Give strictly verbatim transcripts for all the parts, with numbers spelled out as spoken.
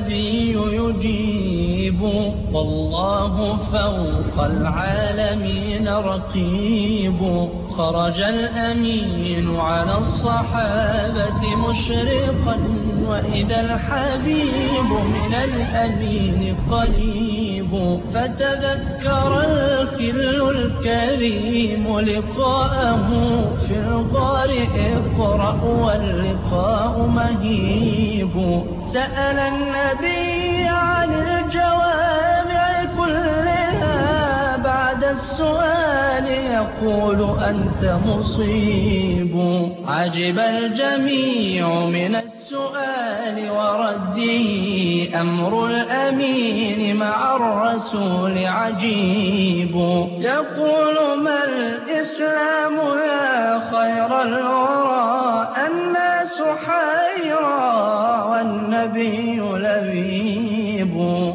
النبي يجيب والله فوق العالمين رقيب. خرج الأمين على الصحابة مشرقا وإذا الحبيب من الأمين قريب. فتذكر الخل الكريم لقاءه في الغار اقرأ واللقاء مهيب. سأل النبي عن الجوامع كلها بعد السؤال يقول أنت مصيب. عجب الجميع من السؤال ورده أمر الأمين مع الرسول عجيب. يقول ما الإسلام يا خير الورى الناس حيرى والنبي لبيب.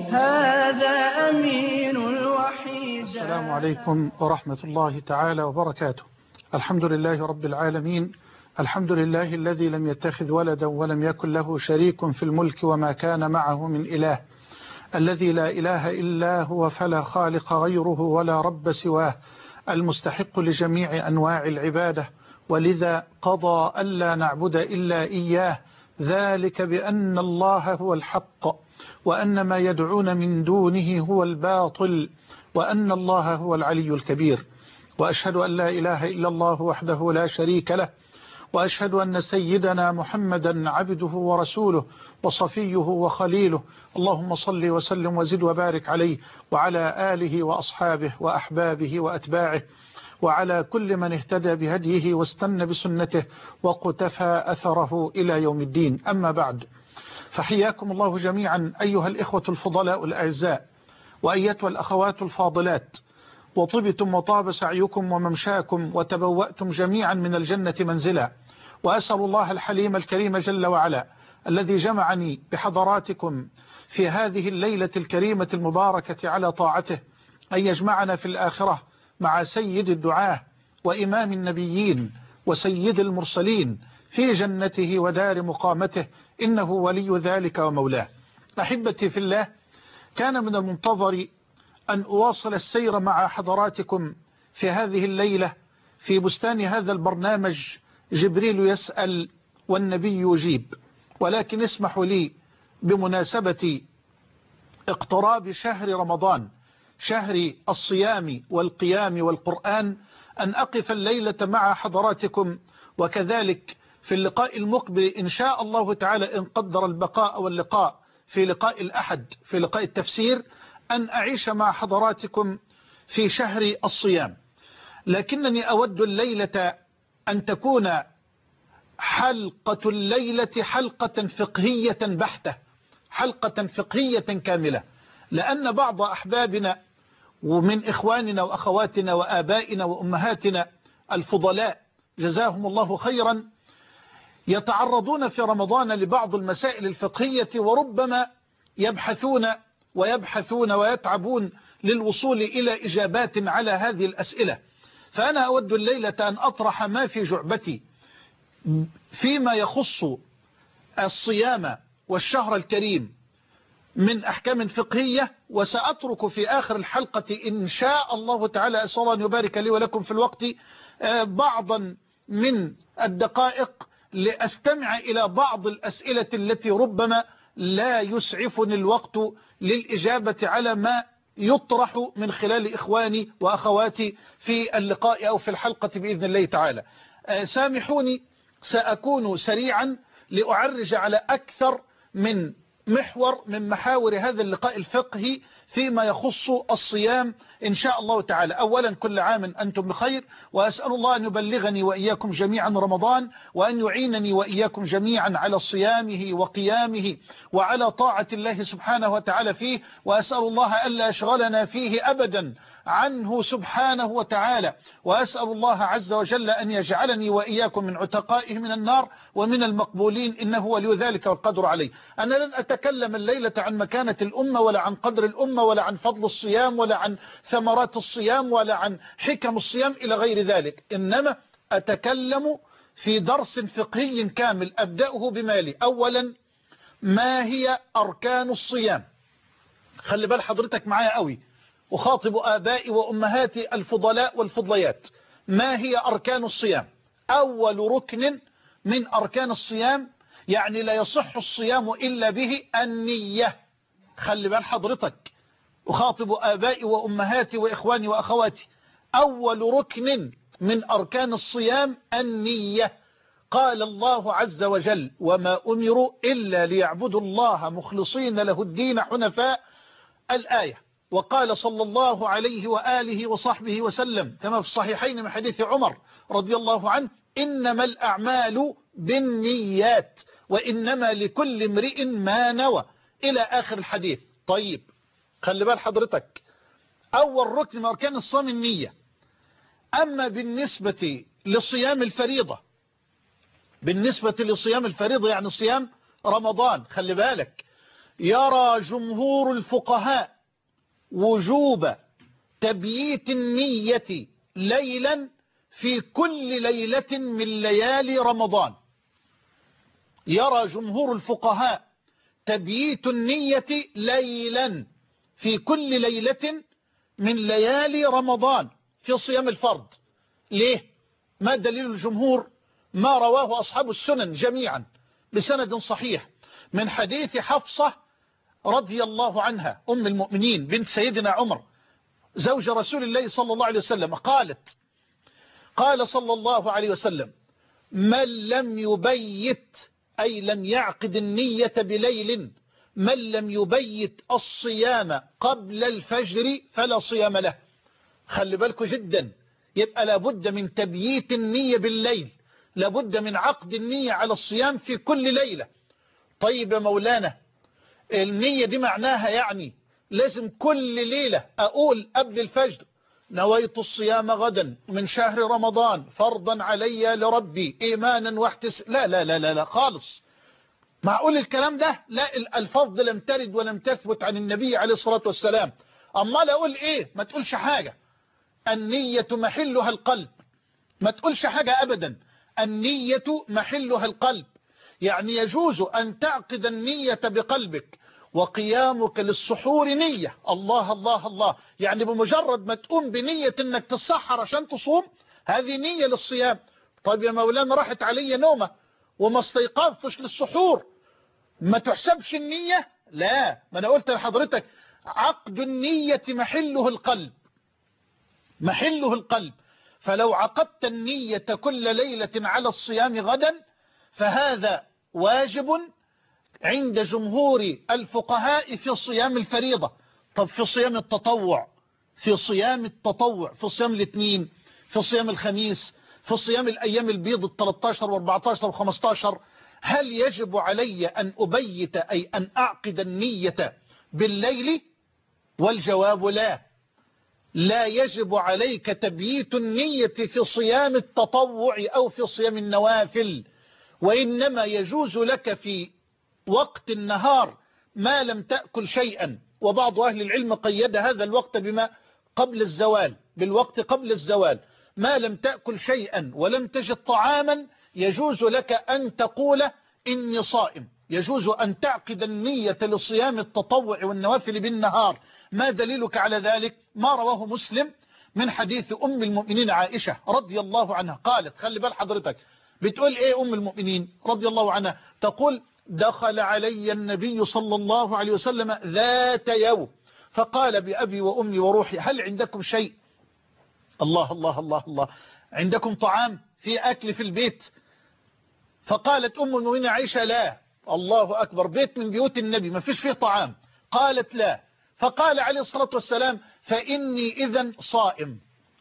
هذا أمين الوحيد. السلام عليكم ورحمة الله تعالى وبركاته. الحمد لله رب العالمين، الحمد لله الذي لم يتخذ ولدا ولم يكن له شريك في الملك وما كان معه من إله، الذي لا إله إلا هو فلا خالق غيره ولا رب سواه، المستحق لجميع أنواع العبادة، ولذا قضى ألا نعبد إلا إياه، ذلك بأن الله هو الحق وأن ما يدعون من دونه هو الباطل وأن الله هو العلي الكبير. وأشهد أن لا إله إلا الله وحده لا شريك له، وأشهد أن سيدنا محمدا عبده ورسوله وصفيه وخليله. اللهم صل وسلم وزد وبارك عليه وعلى آله وأصحابه وأحبابه وأتباعه وعلى كل من اهتدى بهديه واستنى بسنته وقتفى أثره إلى يوم الدين. أما بعد، فحياكم الله جميعا أيها الإخوة الفضلاء الأعزاء وأيتها الأخوات الفاضلات، وطبتم وطاب سعيكم وممشاكم وتبوأتم جميعا من الجنة منزلا. وأسأل الله الحليم الكريم جل وعلا الذي جمعني بحضراتكم في هذه الليلة الكريمة المباركة على طاعته أن يجمعنا في الآخرة مع سيد الدعاة وإمام النبيين وسيد المرسلين في جنته ودار مقامته، إنه ولي ذلك ومولاه. أحبتي في الله، كان من المنتظر أن أواصل السير مع حضراتكم في هذه الليلة في بستان هذا البرنامج جبريل يسأل والنبي يجيب، ولكن اسمحوا لي بمناسبة اقتراب شهر رمضان، شهر الصيام والقيام والقرآن، أن أقف الليلة مع حضراتكم، وكذلك في اللقاء المقبل إن شاء الله تعالى إن قدر البقاء واللقاء في لقاء الأحد في لقاء التفسير، أن أعيش مع حضراتكم في شهر الصيام. لكنني أود الليلة أن تكون حلقة الليلة حلقة فقهية بحتة، حلقة فقهية كاملة، لأن بعض أحبابنا ومن إخواننا وأخواتنا وآبائنا وأمهاتنا الفضلاء جزاهم الله خيرا يتعرضون في رمضان لبعض المسائل الفقهية، وربما يبحثون ويبحثون ويتعبون للوصول إلى إجابات على هذه الأسئلة. فأنا أود الليلة أن أطرح ما في جعبتي فيما يخص الصيام والشهر الكريم من أحكام فقهية، وسأترك في آخر الحلقة إن شاء الله تعالى، أسأل الله أن يبارك لي ولكم في الوقت، بعضا من الدقائق لأستمع إلى بعض الأسئلة التي ربما لا يسعفني الوقت للإجابة على ما يطرح من خلال إخواني وأخواتي في اللقاء أو في الحلقة بإذن الله تعالى. سامحوني، سأكون سريعا لأعرج على أكثر من محور من محاور هذا اللقاء الفقهي فيما يخص الصيام إن شاء الله تعالى. أولا، كل عام أنتم بخير، وأسأل الله أن يبلغني وإياكم جميعا رمضان، وأن يعينني وإياكم جميعا على صيامه وقيامه وعلى طاعة الله سبحانه وتعالى فيه، وأسأل الله ألا يشغلنا فيه أبدا عنه سبحانه وتعالى، وأسأل الله عز وجل أن يجعلني وإياكم من عتقائه من النار ومن المقبولين، إنه ولي ذلك والقدر عليه. أنا لن أتكلم الليلة عن مكانة الأمة ولا عن قدر الأمة ولا عن فضل الصيام ولا عن ثمرات الصيام ولا عن حكم الصيام إلى غير ذلك، إنما أتكلم في درس فقهي كامل أبدأه بمالي. أولا، ما هي أركان الصيام؟ خلي بال حضرتك معايا قوي، وخاطب آبائي وأمهاتي الفضلاء والفضليات. ما هي أركان الصيام؟ أول ركن من أركان الصيام، يعني لا يصح الصيام إلا به، النية. خلي بال حضرتك، أخاطب آبائي وأمهاتي وإخواني وأخواتي. أول ركن من أركان الصيام النية. قال الله عز وجل: وما أمروا إلا ليعبدوا الله مخلصين له الدين حنفاء، الآية. وقال صلى الله عليه وآله وصحبه وسلم كما في الصحيحين من حديث عمر رضي الله عنه: إنما الأعمال بالنيات وإنما لكل امرئ ما نوى، إلى آخر الحديث. طيب خلي بال حضرتك، أول ركن من أركان الصيام النية. أما بالنسبة لصيام الفريضة، بالنسبة لصيام الفريضة يعني صيام رمضان، خلي بالك، يرى جمهور الفقهاء وجوب تبييت النية ليلا في كل ليلة من ليالي رمضان. يرى جمهور الفقهاء تبييت النية ليلا في كل ليلة من ليالي رمضان في صيام الفرض. ليه؟ ما دليل الجمهور؟ ما رواه أصحاب السنن جميعا بسند صحيح من حديث حفصة رضي الله عنها أم المؤمنين بنت سيدنا عمر زوج رسول الله صلى الله عليه وسلم، قالت: قال صلى الله عليه وسلم: من لم يبيت، أي لم يعقد النية بليل، من لم يبيت الصيام قبل الفجر فلا صيام له. خلي بالكم جدا، يبقى لابد من تبييت النية بالليل، لابد من عقد النية على الصيام في كل ليلة. طيب يا مولانا، النية دي معناها يعني لازم كل ليلة أقول قبل الفجر: نويت الصيام غدا من شهر رمضان فرضا علي لربي إيمانا واحتسابا؟ لا لا لا لا لا خالص. معقول الكلام ده؟ لا، الفرض لم ترد ولم تثبت عن النبي عليه الصلاة والسلام. أما لا أقول إيه؟ ما تقولش حاجة. النية محلها القلب، ما تقولش حاجة أبدا. النية محلها القلب، يعني يجوز أن تعقد النية بقلبك، وقيامك للسحور نية. الله الله الله، يعني بمجرد ما تقوم بنية انك تسحر عشان تصوم، هذه نية للصيام. طيب يا مولانا، راحت علي نومة وما استيقظتش للسحور، ما تحسبش النية؟ لا، ما انا قلت لحضرتك عقد النية محله القلب، محله القلب. فلو عقدت النية كل ليلة على الصيام غدا فهذا واجب عند جمهور الفقهاء في صيام الفريضة. طب في صيام التطوع، في صيام التطوع في صيام الاثنين، في صيام الخميس، في صيام الأيام البيض الثلاثة عشر والأربعة عشر والخمسة عشر، هل يجب علي أن أبيت، أي أن أعقد النية بالليل؟ والجواب لا، لا يجب عليك تبييت النية في صيام التطوع أو في صيام النوافل، وإنما يجوز لك في وقت النهار ما لم تأكل شيئا. وبعض أهل العلم قيد هذا الوقت بما قبل الزوال، بالوقت قبل الزوال، ما لم تأكل شيئا ولم تجد طعاما يجوز لك أن تقول إني صائم. يجوز أن تعقد النية لصيام التطوع والنوافل بالنهار. ما دليلك على ذلك؟ ما رواه مسلم من حديث أم المؤمنين عائشة رضي الله عنها قالت، خلي بال حضرتك، بتقول إيه أم المؤمنين رضي الله عنها؟ تقول: دخل علي النبي صلى الله عليه وسلم ذات يوم فقال بأبي وأمي وروحي: هل عندكم شيء؟ الله الله الله الله، عندكم طعام؟ في أكل في البيت؟ فقالت أم المؤمنين عائشة: لا. الله أكبر، بيت من بيوت النبي ما فيش فيه طعام؟ قالت: لا. فقال عليه الصلاة والسلام: فإني إذن صائم.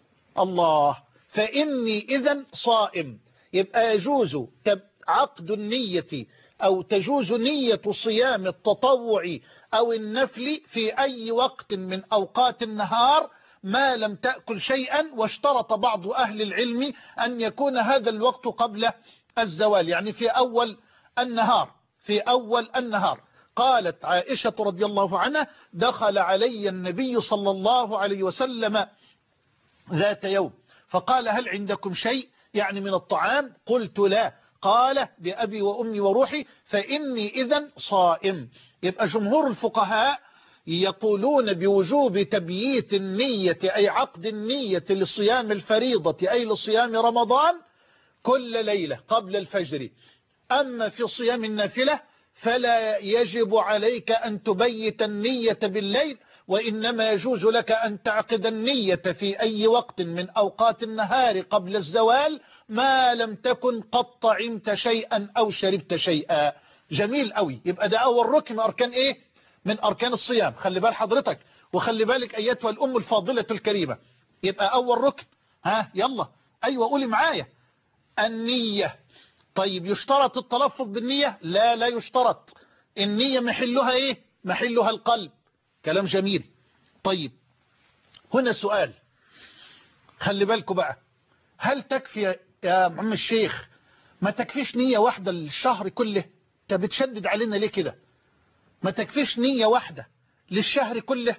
الله، فإني إذن صائم. يبقى يجوز عقد النية أو تجوز نية صيام التطوع أو النفل في أي وقت من أوقات النهار ما لم تأكل شيئا. واشترط بعض أهل العلم أن يكون هذا الوقت قبل الزوال، يعني في أول النهار، في أول النهار. قالت عائشة رضي الله عنها: دخل علي النبي صلى الله عليه وسلم ذات يوم فقال: هل عندكم شيء؟ يعني من الطعام؟ قلت: لا. قال بأبي وأمي وروحي فإني إذن صائم. يبقى جمهور الفقهاء يقولون بوجوب تبييت النية أي عقد النية لصيام الفريضة أي لصيام رمضان كل ليلة قبل الفجر. أما في صيام النافلة فلا يجب عليك أن تبيت النية بالليل، وإنما يجوز لك أن تعقد النية في أي وقت من أوقات النهار قبل الزوال ما لم تكن قد طعمت شيئا أو شربت شيئا. جميل قوي. يبقى ده أول ركن من أركان إيه؟ من أركان الصيام. خلي بال حضرتك وخلي بالك أيتها الأم الفاضلة الكريمة. يبقى أول ركن، ها يلا أيوة قولي معايا، النية. طيب يشترط التلفظ بالنية؟ لا لا يشترط. النية محلها إيه؟ محلها القلب. كلام جميل. طيب هنا سؤال، خلي بالكم بقى، هل تكفي يا عم الشيخ، ما تكفيش نية واحدة للشهر كله؟ انت بتشدد علينا ليه كده؟ ما تكفيش نية واحدة للشهر كله،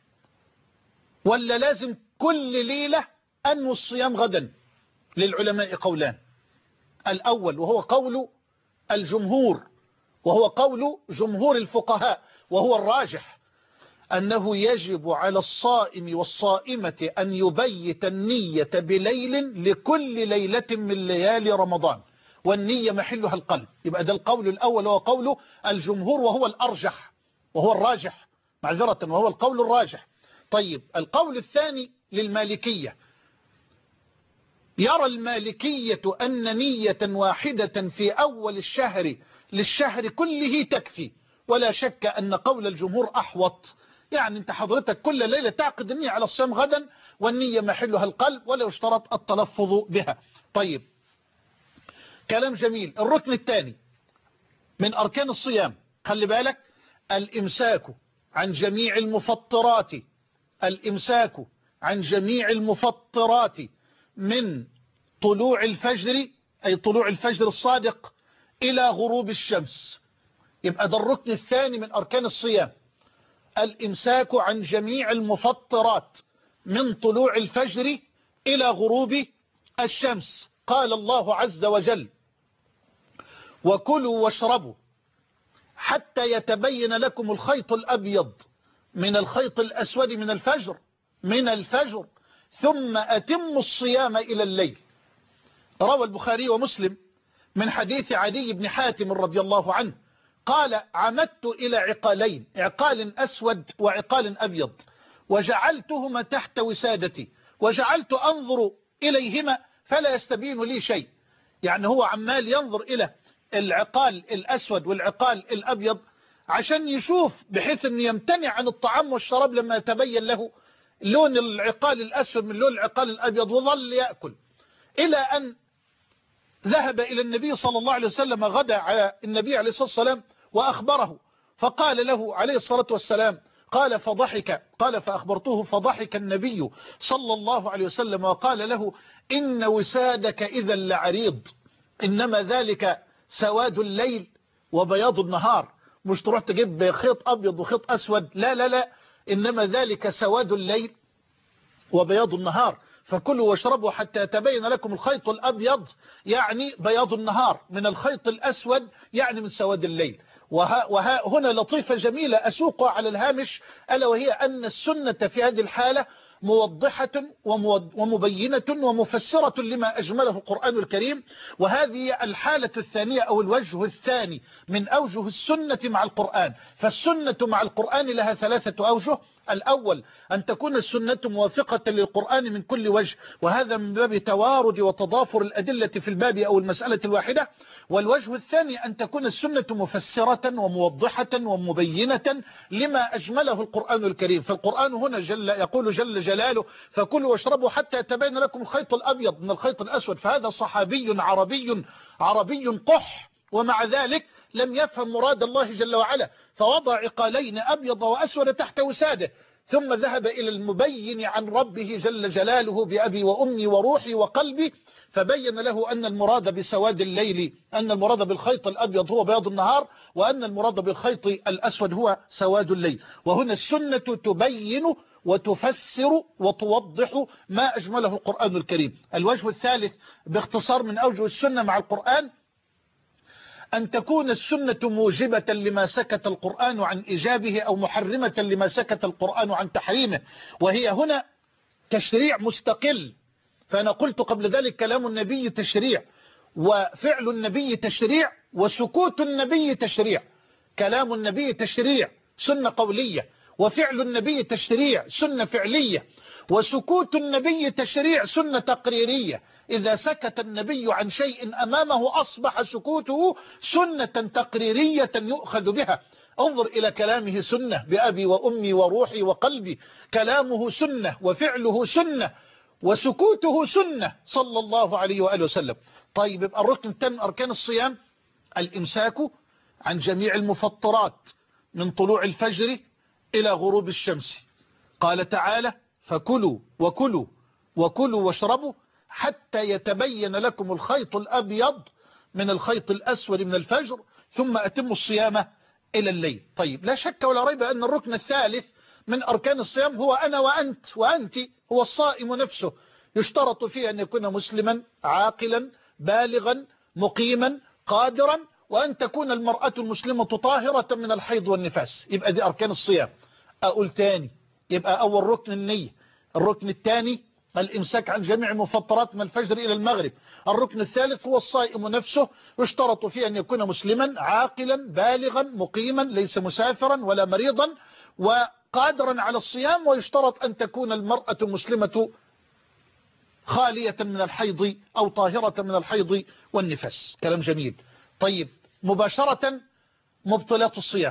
ولا لازم كل ليلة أنوي الصيام غدا؟ للعلماء قولان. الأول وهو قول الجمهور، وهو قول جمهور الفقهاء، وهو الراجح، أنه يجب على الصائم والصائمة أن يبيت النية بليل لكل ليلة من ليالي رمضان، والنية محلها القلب. يبقى ده القول الأول وهو قول الجمهور، وهو الأرجح وهو الراجح معذرة، وهو القول الراجح. طيب القول الثاني للمالكية. يرى المالكية أن نية واحدة في أول الشهر للشهر كله تكفي، ولا شك أن قول الجمهور أحوط. يعني انت حضرتك كل ليلة تعقد النية على الصيام غدا، والنية محلها القلب ولا يشترط التلفظ بها. طيب كلام جميل. الركن الثاني من أركان الصيام، خلي بالك، الإمساك عن جميع المفطرات. الإمساك عن جميع المفطرات من طلوع الفجر أي طلوع الفجر الصادق إلى غروب الشمس. يبقى ده الركن الثاني من أركان الصيام، الإمساك عن جميع المفطرات من طلوع الفجر إلى غروب الشمس. قال الله عز وجل: وكلوا واشربوا حتى يتبين لكم الخيط الأبيض من الخيط الأسود من الفجر من الفجر ثم أتموا الصيام إلى الليل. روى البخاري ومسلم من حديث عدي بن حاتم رضي الله عنه قال: عمدت إلى عقالين، عقال أسود وعقال أبيض، وجعلتهما تحت وسادتي، وجعلت أنظر إليهما فلا يستبين لي شيء. يعني هو عمال ينظر إلى العقال الأسود والعقال الأبيض عشان يشوف، بحيث أن يمتنع عن الطعام والشراب لما يتبين له لون العقال الأسود من لون العقال الأبيض، وظل يأكل إلى أن ذهب إلى النبي صلى الله عليه وسلم، غدا على النبي عليه الصلاة والسلام وأخبره، فقال له عليه الصلاة والسلام، قال فضحك قال فأخبرته فضحك النبي صلى الله عليه وسلم وقال له: إن وسادك إذا لعريض، إنما ذلك سواد الليل وبياض النهار. مش تروح تجيب خيط أبيض وخيط أسود، لا لا لا، إنما ذلك سواد الليل وبياض النهار. فكلوا واشربوا حتى يتبين لكم الخيط الأبيض يعني بياض النهار من الخيط الأسود يعني من سواد الليل. وها وها هنا لطيفة جميلة أسوقها على الهامش، ألا وهي أن السنة في هذه الحالة موضحة ومبينة ومفسرة لما أجمله القرآن الكريم. وهذه الحالة الثانية أو الوجه الثاني من أوجه السنة مع القرآن. فالسنة مع القرآن لها ثلاثة أوجه. الأول أن تكون السنة موافقة للقرآن من كل وجه، وهذا من باب توارد وتضافر الأدلة في الباب أو المسألة الواحدة. والوجه الثاني أن تكون السنة مفسرة وموضحة ومبينة لما أجمله القرآن الكريم. فالقرآن هنا جل يقول جل جلاله: فكلوا واشربوا حتى يتبين لكم الخيط الأبيض من الخيط الأسود. فهذا صحابي عربي عربي قح، ومع ذلك لم يفهم مراد الله جل وعلا، فوضع عقالين أبيض وأسود تحت وساده، ثم ذهب إلى المبين عن ربه جل جلاله بأبي وأمي وروحي وقلبي، فبين له أن المراد بسواد الليل أن المراد بالخيط الأبيض هو بياض النهار، وأن المراد بالخيط الأسود هو سواد الليل. وهنا السنة تبين وتفسر وتوضح ما أجمله القرآن الكريم. الوجه الثالث باختصار من أوجه السنة مع القرآن أن تكون السنة موجبة لما سكت القرآن عن إيجابه أو محرمة لما سكت القرآن عن تحريمه، وهي هنا تشريع مستقل. فأنا قلت قبل ذلك كلام النبي تشريع، وفعل النبي تشريع، وسكوت النبي تشريع. كلام النبي تشريع سنة قولية، وفعل النبي تشريع سنة فعلية، وسكوت النبي تشريع سنة تقريرية. إذا سكت النبي عن شيء أمامه أصبح سكوته سنة تقريرية يؤخذ بها. انظر إلى كلامه سنة بأبي وأمي وروحي وقلبي، كلامه سنة وفعله سنة وسكوته سنة صلى الله عليه وآله وسلم. طيب يبقى الركن الثاني من أركان الصيام الإمساك عن جميع المفطرات من طلوع الفجر إلى غروب الشمس. قال تعالى فكلوا وكلوا وكلوا واشربوا حتى يتبين لكم الخيط الأبيض من الخيط الأسود من الفجر ثم أتموا الصيام إلى الليل. طيب لا شك ولا ريب أن الركن الثالث من أركان الصيام هو أنا وأنت وأنت، هو الصائم نفسه. يشترط فيه أن يكون مسلما عاقلا بالغا مقيما قادرا، وأن تكون المرأة المسلمة طاهرة من الحيض والنفاس. يبقى دي أركان الصيام. أقول تاني، يبقى أول ركن النية، الركن الثاني الإمساك عن جميع المفطرات من الفجر إلى المغرب، الركن الثالث هو الصائم نفسه. يشترط فيه أن يكون مسلما عاقلا بالغا مقيما ليس مسافرا ولا مريضا وقادرا على الصيام، ويشترط أن تكون المرأة المسلمة خالية من الحيض أو طاهرة من الحيض والنفاس. كلام جميل. طيب مباشرة مبطلات الصيام.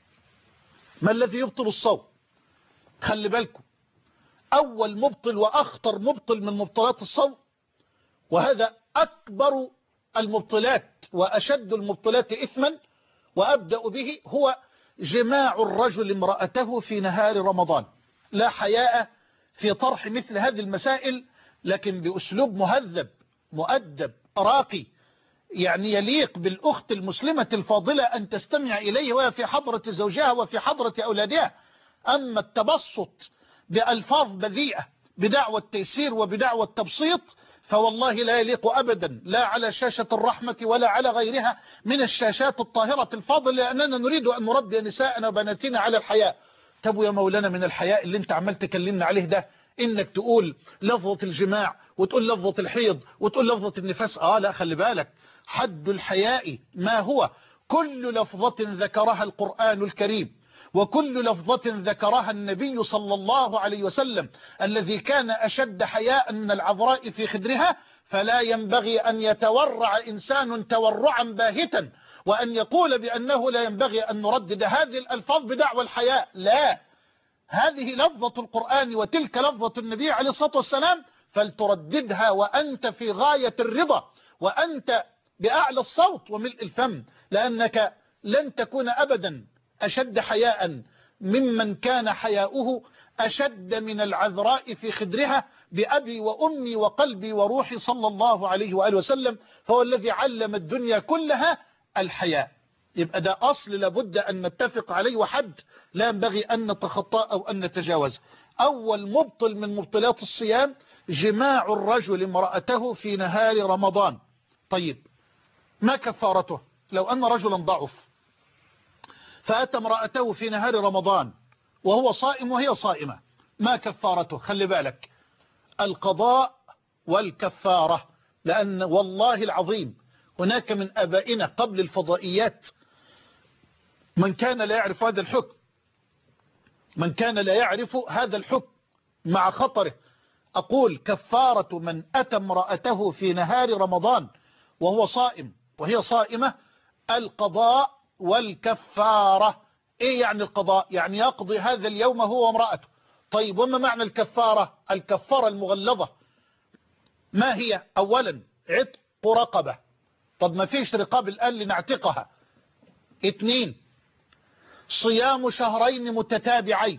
ما الذي يبطل الصوم؟ خلي بالكم، أول مبطل وأخطر مبطل من مبطلات الصوم، وهذا أكبر المبطلات وأشد المبطلات إثما وأبدأ به، هو جماع الرجل امرأته في نهار رمضان. لا حياء في طرح مثل هذه المسائل، لكن بأسلوب مهذب مؤدب راقي، يعني يليق بالأخت المسلمة الفاضلة أن تستمع إليه وهي في حضرة زوجها وفي حضرة أولادها. أما التبسط بألفاظ بذيئة بدعوى التيسير وبدعوى التبسيط فوالله لا يليق أبدا لا على شاشة الرحمة ولا على غيرها من الشاشات الطاهرة الفاضلة، لأننا نريد أن نربي نساءنا وبناتنا على الحياء. طب يا مولانا من الحياء اللي انت عمال تكلمنا عليه ده انك تقول لفظة الجماع وتقول لفظة الحيض وتقول لفظة النفاس؟ اه لا، خلي بالك، حد الحياء ما هو؟ كل لفظة ذكرها القرآن الكريم وكل لفظة ذكرها النبي صلى الله عليه وسلم الذي كان أشد حياء من العذراء في خدرها، فلا ينبغي أن يتورع إنسان تورعا باهتا وأن يقول بأنه لا ينبغي أن نردد هذه الألفاظ بدعوى الحياء. لا، هذه لفظة القرآن وتلك لفظة النبي عليه الصلاة والسلام، فلترددها وأنت في غاية الرضا وأنت بأعلى الصوت وملء الفم، لأنك لن تكون أبدا أشد حياء ممن كان حياؤه أشد من العذراء في خدرها بأبي وأمي وقلبي وروحي صلى الله عليه وآله وسلم، فهو الذي علم الدنيا كلها الحياء. يبقى ده أصل لابد أن نتفق عليه وحد لا ينبغي أن نتخطى أو أن نتجاوز. أول مبطل من مبطلات الصيام جماع الرجل امرأته في نهار رمضان. طيب ما كفارته؟ لو أن رجلا ضعف فأتى امرأته في نهار رمضان وهو صائم وهي صائمة، ما كفارته؟ خلي بالك، القضاء والكفارة. لأن والله العظيم هناك من أبائنا قبل الفضائيات من كان لا يعرف هذا الحكم، من كان لا يعرف هذا الحكم مع خطره. أقول كفارة من أتى امرأته في نهار رمضان وهو صائم وهي صائمة القضاء والكفارة. إيه يعني القضاء؟ يعني يقضي هذا اليوم هو وامرأته. طيب وما معنى الكفارة؟ الكفارة المغلظة ما هي؟ أولا عتق رقبة. طب ما فيش رقاب الآن لنعتقها. اثنين صيام شهرين متتابعين.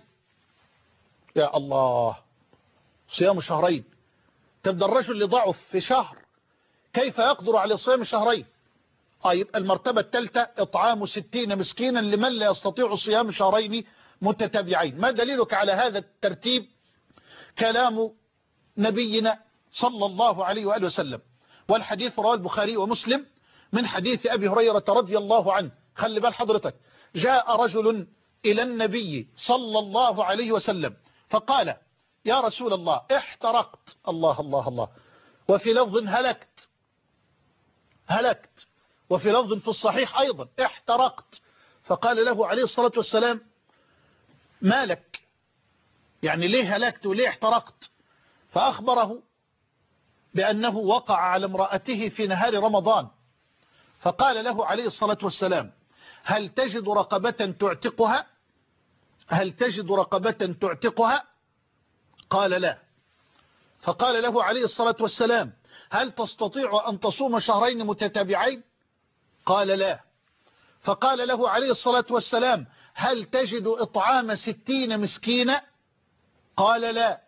يا الله، صيام شهرين. تبدأ الرجل اللي ضعف في شهر كيف يقدر على صيام شهرين؟ طيب المرتبة الثالثة إطعام ستين مسكينا لمن لا يستطيع صيام شهرين متتابعين. ما دليلك على هذا الترتيب؟ كلام نبينا صلى الله عليه وآله وسلم، والحديث رواه البخاري ومسلم من حديث أبي هريرة رضي الله عنه. خلي بال حضرتك، جاء رجل إلى النبي صلى الله عليه وسلم فقال يا رسول الله احترقت. الله الله الله. وفي لفظ هلكت هلكت وفي لفظ في الصحيح أيضا احترقت. فقال له عليه الصلاة والسلام ما لك؟ يعني ليه هلكت وليه احترقت؟ فأخبره بأنه وقع على امرأته في نهار رمضان. فقال له عليه الصلاة والسلام هل تجد رقبة تعتقها؟ هل تجد رقبة تعتقها؟ قال لا. فقال له عليه الصلاة والسلام هل تستطيع أن تصوم شهرين متتابعين؟ قال لا. فقال له عليه الصلاة والسلام هل تجد إطعام ستين مسكينا؟ قال لا.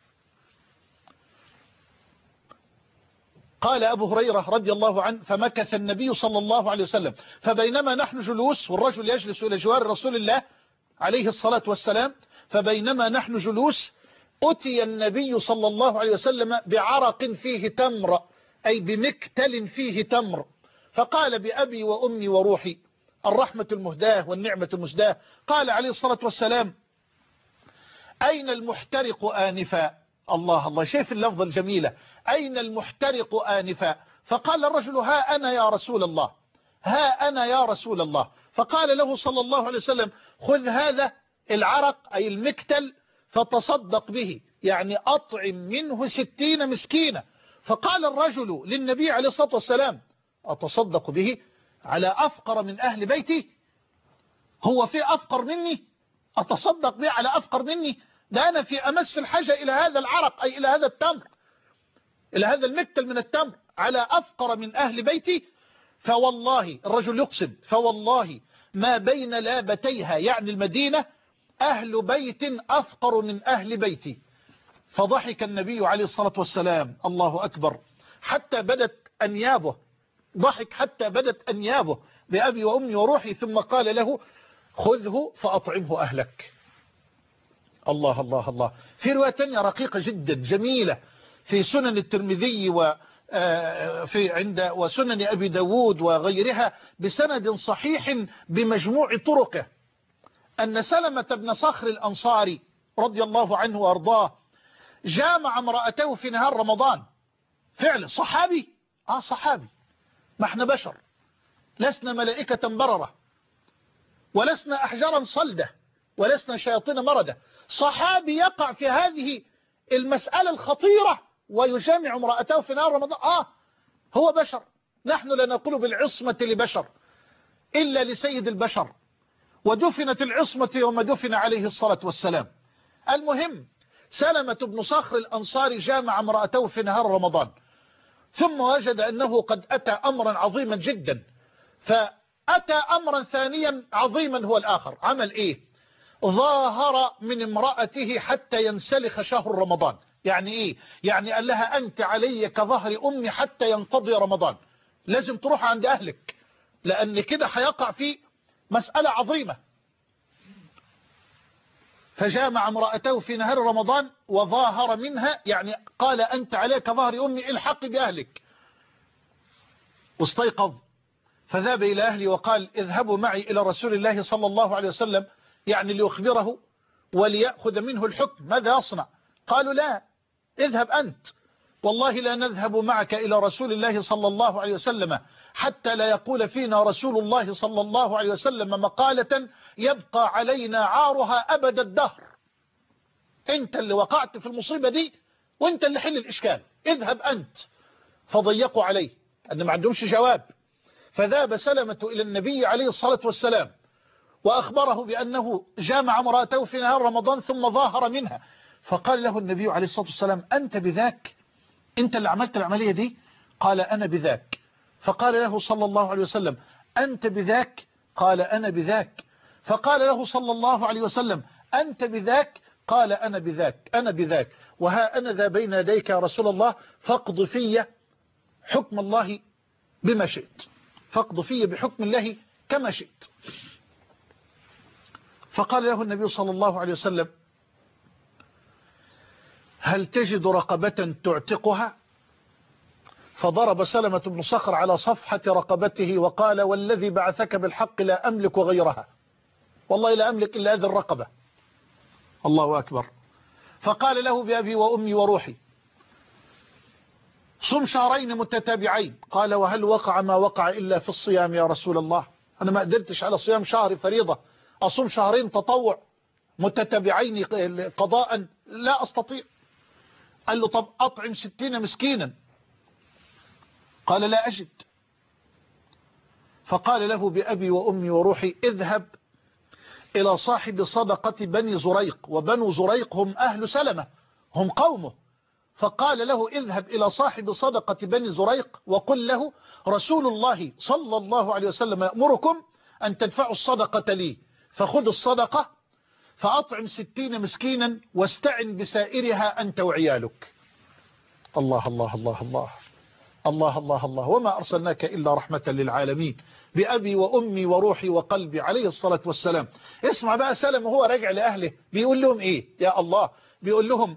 قال أبو هريرة رضي الله عنه فمكث النبي صلى الله عليه وسلم، فبينما نحن جلوس والرجل يجلس إلى جوار رسول الله عليه الصلاة والسلام، فبينما نحن جلوس أتي النبي صلى الله عليه وسلم بعرق فيه تمر، أي بمكتل فيه تمر. فقال بأبي وأمي وروحي، الرحمة المهداة والنعمة المسداة، قال عليه الصلاة والسلام أين المحترق آنفا؟ الله الله، شايف اللفظة الجميلة، أين المحترق آنفا؟ فقال الرجل ها أنا يا رسول الله، ها أنا يا رسول الله. فقال له صلى الله عليه وسلم خذ هذا العرق أي المكتل فتصدق به، يعني أطعم منه ستين مسكينة. فقال الرجل للنبي عليه الصلاة والسلام أتصدق به على أفقر من أهل بيتي؟ هو في أفقر مني؟ أتصدق به على أفقر مني؟ ده أنا في أمس الحاجة إلى هذا العرق أي إلى هذا التمر، إلى هذا المكتل من التمر على أفقر من أهل بيتي. فوالله، الرجل يقسم، فوالله ما بين لابتيها يعني المدينة أهل بيت أفقر من أهل بيتي. فضحك النبي عليه الصلاة والسلام، الله أكبر، حتى بدت أنيابه، ضحك حتى بدت أنيابه بأبي وأمي وروحي، ثم قال له خذه فأطعمه أهلك. الله الله الله. في رواية تانية رقيقة جدا جميلة في سنن الترمذي و في عند وسنن أبي داود وغيرها بسند صحيح بمجموع طرقه، أن سلمة بن صخر الأنصاري رضي الله عنه وأرضاه جامع امرأته في نهار رمضان. فعلا صحابي، آه صحابي، ما احنا بشر، لسنا ملائكة بررة، ولسنا أحجارا صلدة، ولسنا شياطين مردة. صحابي يقع في هذه المسألة الخطيرة ويجامع امرأته في نهار رمضان. آه هو بشر، نحن لا نقول بالعصمة لبشر إلا لسيد البشر، ودفنت العصمة يوم دفن عليه الصلاة والسلام. المهم سلمة بن صخر الأنصاري جامع امرأته في نهار رمضان، ثم وجد أنه قد أتى أمرا عظيما جدا، فأتى أمرا ثانيا عظيما هو الآخر. عمل إيه؟ ظاهر من امرأته حتى ينسلخ شهر رمضان. يعني إيه؟ يعني قال لها أنت علي كظهر أمي حتى ينقضي رمضان، لازم تروح عند أهلك، لأن كده هيقع في مسألة عظيمة. فجامع امرأته في نهار رمضان وظاهر منها، يعني قال أنت عليك كظهر أمي، الحقي بأهلك. واستيقظ فذهب إلى أهلي وقال اذهبوا معي إلى رسول الله صلى الله عليه وسلم، يعني ليخبره وليأخذ منه الحكم، ماذا يصنع؟ قالوا لا، اذهب أنت، والله لا نذهب معك إلى رسول الله صلى الله عليه وسلم حتى لا يقول فينا رسول الله صلى الله عليه وسلم مقالة يبقى علينا عارها أبد الدهر. انت اللي وقعت في المصيبة دي وانت اللي حل الإشكال، اذهب أنت. فضيقوا عليه أن ما عندهمش جواب. فذهب سلمة إلى النبي عليه الصلاة والسلام وأخبره بأنه جامع امرأته في نهار رمضان ثم ظاهر منها. فقال له النبي عليه الصلاة والسلام أنت بذاك؟ أنت اللي عملت العملية دي؟ قال أنا بذاك. فقال له صلى الله عليه وسلم أنت بذاك؟ قال أنا بذاك. فقال له صلى الله عليه وسلم أنت بذاك؟ قال أنا بذاك أنا بذاك. وها أنا ذا بين يديك يا رسول الله، فاقض في حكم الله بما شئت، فاقض في بحكم الله كما شئت. فقال له النبي صلى الله عليه وسلم هل تجد رقبة تعتقها؟ فضرب سلمة بن صخر على صفحة رقبته وقال والذي بعثك بالحق لا أملك غيرها، والله لا أملك إلا هذه الرقبة. الله أكبر. فقال له بأبي وأمي وروحي صم شهرين متتابعين. قال وهل وقع ما وقع إلا في الصيام يا رسول الله؟ أنا ما قدرتش على صيام شهر فريضة، أصوم شهرين تطوع متتابعين قضاء لا أستطيع. قال له طب أطعم ستين مسكينا. قال لا أجد. فقال له بأبي وأمي وروحي اذهب إلى صاحب صدقة بني زريق، وبنو زريق هم أهل سلمة، هم قومه. فقال له اذهب إلى صاحب صدقة بني زريق وقل له رسول الله صلى الله عليه وسلم يأمركم أن تدفعوا الصدقة لي، فخذ الصدقة فأطعم ستين مسكينا واستعن بسائرها أنت وعيالك. الله الله الله الله الله الله الله وما أرسلناك إلا رحمة للعالمين بأبي وأمي وروحي وقلبي عليه الصلاة والسلام. اسمع بقى سلم وهو راجع لأهله بيقول لهم إيه يا الله؟ بيقول لهم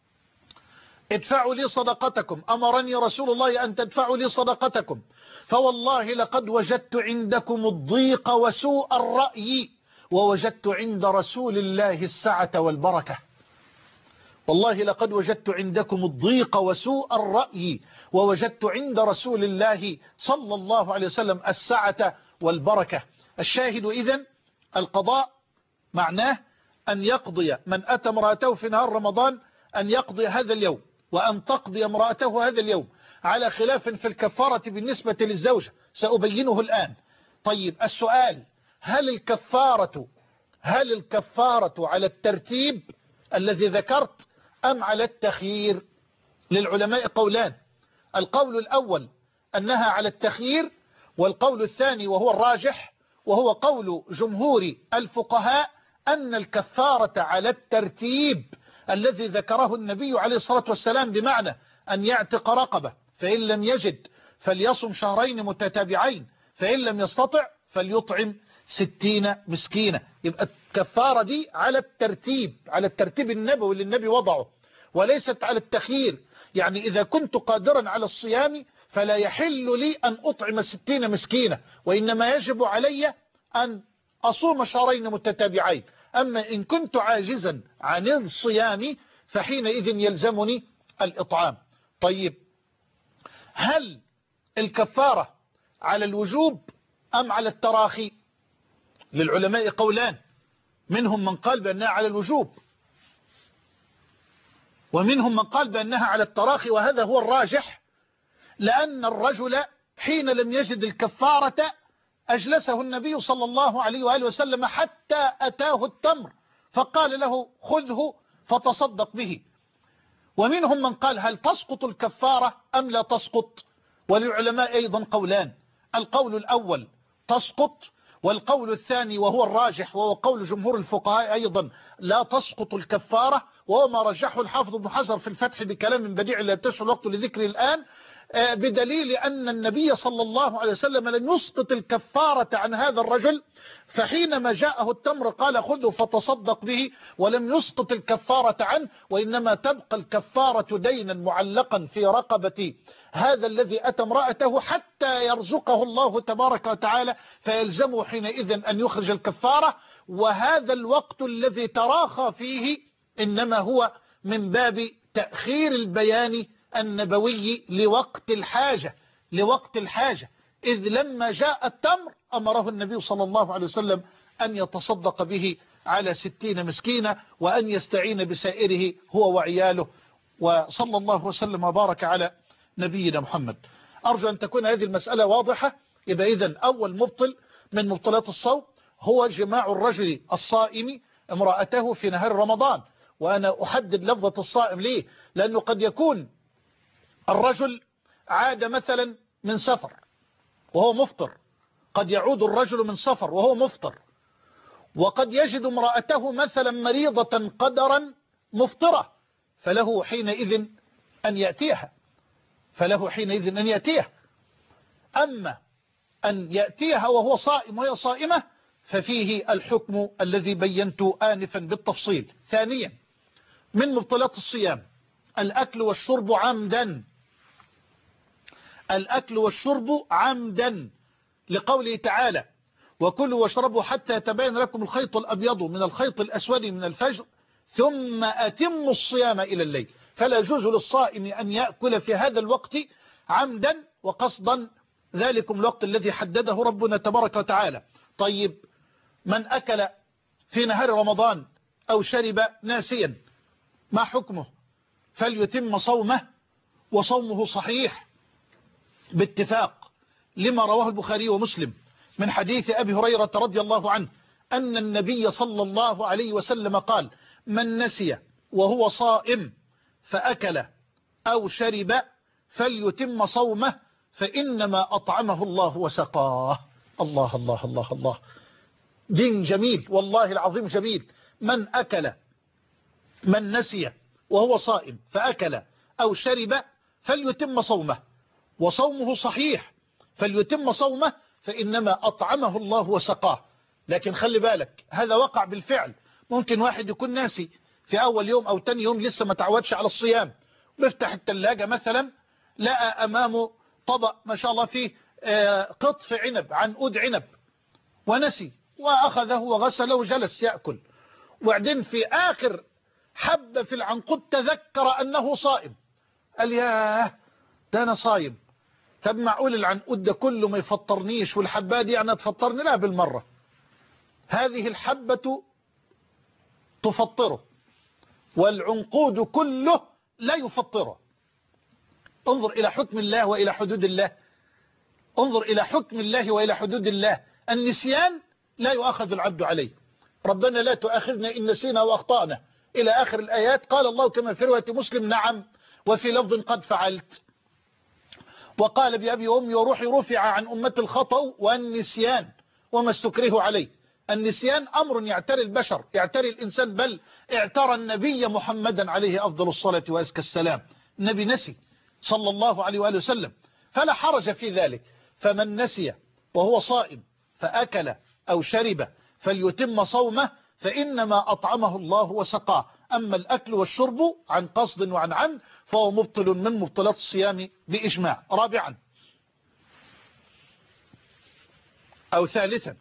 ادفعوا لي صدقتكم، أمرني رسول الله أن تدفعوا لي صدقتكم، فوالله لقد وجدت عندكم الضيق وسوء الرأي ووجدت عند رسول الله السعة والبركة. والله لقد وجدت عندكم الضيق وسوء الرأي ووجدت عند رسول الله صلى الله عليه وسلم السعة والبركة. الشاهد إذن القضاء معناه أن يقضي من أتى امرأته في نهار رمضان أن يقضي هذا اليوم، وأن تقضي امرأته هذا اليوم، على خلاف في الكفارة بالنسبة للزوجة سأبينه الآن. طيب السؤال، هل الكفارة هل الكفارة على الترتيب الذي ذكرت أم على التخيير؟ للعلماء قولان، القول الأول أنها على التخيير، والقول الثاني وهو الراجح وهو قول جمهور الفقهاء أن الكفارة على الترتيب الذي ذكره النبي عليه الصلاة والسلام، بمعنى أن يعتق رقبة، فإن لم يجد فليصم شهرين متتابعين، فإن لم يستطع فليطعم ستين مسكينة. يبقى الكفارة دي على الترتيب، على الترتيب النبوي اللي النبي وضعه، وليست على التخيير. يعني إذا كنت قادرا على الصيام فلا يحل لي أن أطعم ستين مسكينة، وإنما يجب علي أن أصوم شهرين متتابعين. أما إن كنت عاجزا عن الصيام فحينئذ يلزمني الإطعام. طيب هل الكفارة على الوجوب أم على التراخي؟ للعلماء قولان، منهم من قال بأنها على الوجوب، ومنهم من قال بأنها على التراخي، وهذا هو الراجح، لأن الرجل حين لم يجد الكفارة أجلسه النبي صلى الله عليه وآله وسلم حتى أتاه التمر فقال له خذه فتصدق به. ومنهم من قال هل تسقط الكفارة أم لا تسقط؟ وللعلماء أيضا قولان، القول الأول تسقط، والقول الثاني وهو الراجح وهو قول جمهور الفقهاء أيضا لا تسقط الكفارة، وهو ما رجحه الحافظ ابن حجر في الفتح بكلام بديع لا يتسع الوقت لذكره الآن، بدليل أن النبي صلى الله عليه وسلم لن يسقط الكفارة عن هذا الرجل، فحينما جاءه التمر قال خذه فتصدق به، ولم يسقط الكفارة عنه، وإنما تبقى الكفارة دينا معلقا في رقبة هذا الذي أتى امرأته حتى يرزقه الله تبارك وتعالى، فيلزمه حينئذ أن يخرج الكفارة. وهذا الوقت الذي تراخى فيه إنما هو من باب تأخير البيان النبوي لوقت الحاجة، لوقت الحاجة إذ لما جاء التمر أمره النبي صلى الله عليه وسلم أن يتصدق به على ستين مسكينة، وأن يستعين بسائره هو وعياله. وصلى الله وسلم وبارك على نبينا محمد. أرجو أن تكون هذه المسألة واضحة. يبقى إذن أول مبطل من مبطلات الصوم هو جماع الرجل الصائم امرأته في نهار رمضان. وأنا أحدد لفظة الصائم ليه؟ لأنه قد يكون الرجل عاد مثلا من سفر وهو مفطر، قد يعود الرجل من سفر وهو مفطر، وقد يجد امرأته مثلا مريضة قدرا مفطرة، فله حينئذ أن يأتيها فله حينئذ أن يأتيها أما أن يأتيها وهو صائم وهي صائمة ففيه الحكم الذي بينته آنفا بالتفصيل. ثانيا من مبطلات الصيام الأكل والشرب عمدا. الأكل والشرب عمدا، لقوله تعالى وكلوا واشربوا حتى يتبين لكم الخيط الأبيض من الخيط الأسود من الفجر ثم أتموا الصيام إلى الليل. فلا يجوز للصائم أن يأكل في هذا الوقت عمدا وقصدا، ذلكم الوقت الذي حدده ربنا تبارك وتعالى. طيب من أكل في نهار رمضان أو شرب ناسيا ما حكمه؟ فليتم صومه، وصومه صحيح باتفاق لما رواه البخاري ومسلم من حديث أبي هريرة رضي الله عنه أن النبي صلى الله عليه وسلم قال من نسي وهو صائم فأكل أو شرب فليتم صومه فإنما أطعمه الله وسقاه. الله الله الله الله، دين جميل والله العظيم جميل. من أكل من نسي وهو صائم فأكل أو شرب فليتم صومه، وصومه صحيح، فليتم صومه فإنما أطعمه الله وسقاه. لكن خلي بالك هذا وقع بالفعل. ممكن واحد يكون ناسي في أول يوم أو تاني يوم لسه ما تعودش على الصيام، بيفتح الثلاجة مثلا لقى أمامه طبق ما شاء الله فيه قطف عنب عنقود عنب ونسي وأخذه وغسله وجلس يأكل، وبعدين في آخر حبة في العنقود تذكر أنه صائم، قال ياه ده أنا صايم، طب معقول العنقود ده كله ما يفطرنيش والحبة دي يعني تفطرني؟ لا بالمرة، هذه الحبة تفطره والعنقود كله لا يفطره. انظر إلى حكم الله وإلى حدود الله، انظر إلى حكم الله وإلى حدود الله. النسيان لا يؤاخذ العبد عليه، ربنا لا تؤاخذنا إن نسينا وأخطأنا إلى آخر الآيات. قال الله كما في رواية مسلم نعم وفي لفظ قد فعلت. وقال بأبي وأمي وروحي رفع عن أمة الخطأ والنسيان وما استكره عليه. النسيان أمر يعتري البشر، يعتري الإنسان، بل اعترى النبي محمدا عليه أفضل الصلاة وأزكى السلام. النبي نسي صلى الله عليه وآله وسلم، فلا حرج في ذلك. فمن نسي وهو صائم فأكل أو شرب فليتم صومه فإنما أطعمه الله وسقاه. أما الأكل والشرب عن قصد وعن عمد فهو مبطل من مبطلات الصيام بإجماع. رابعا أو ثالثا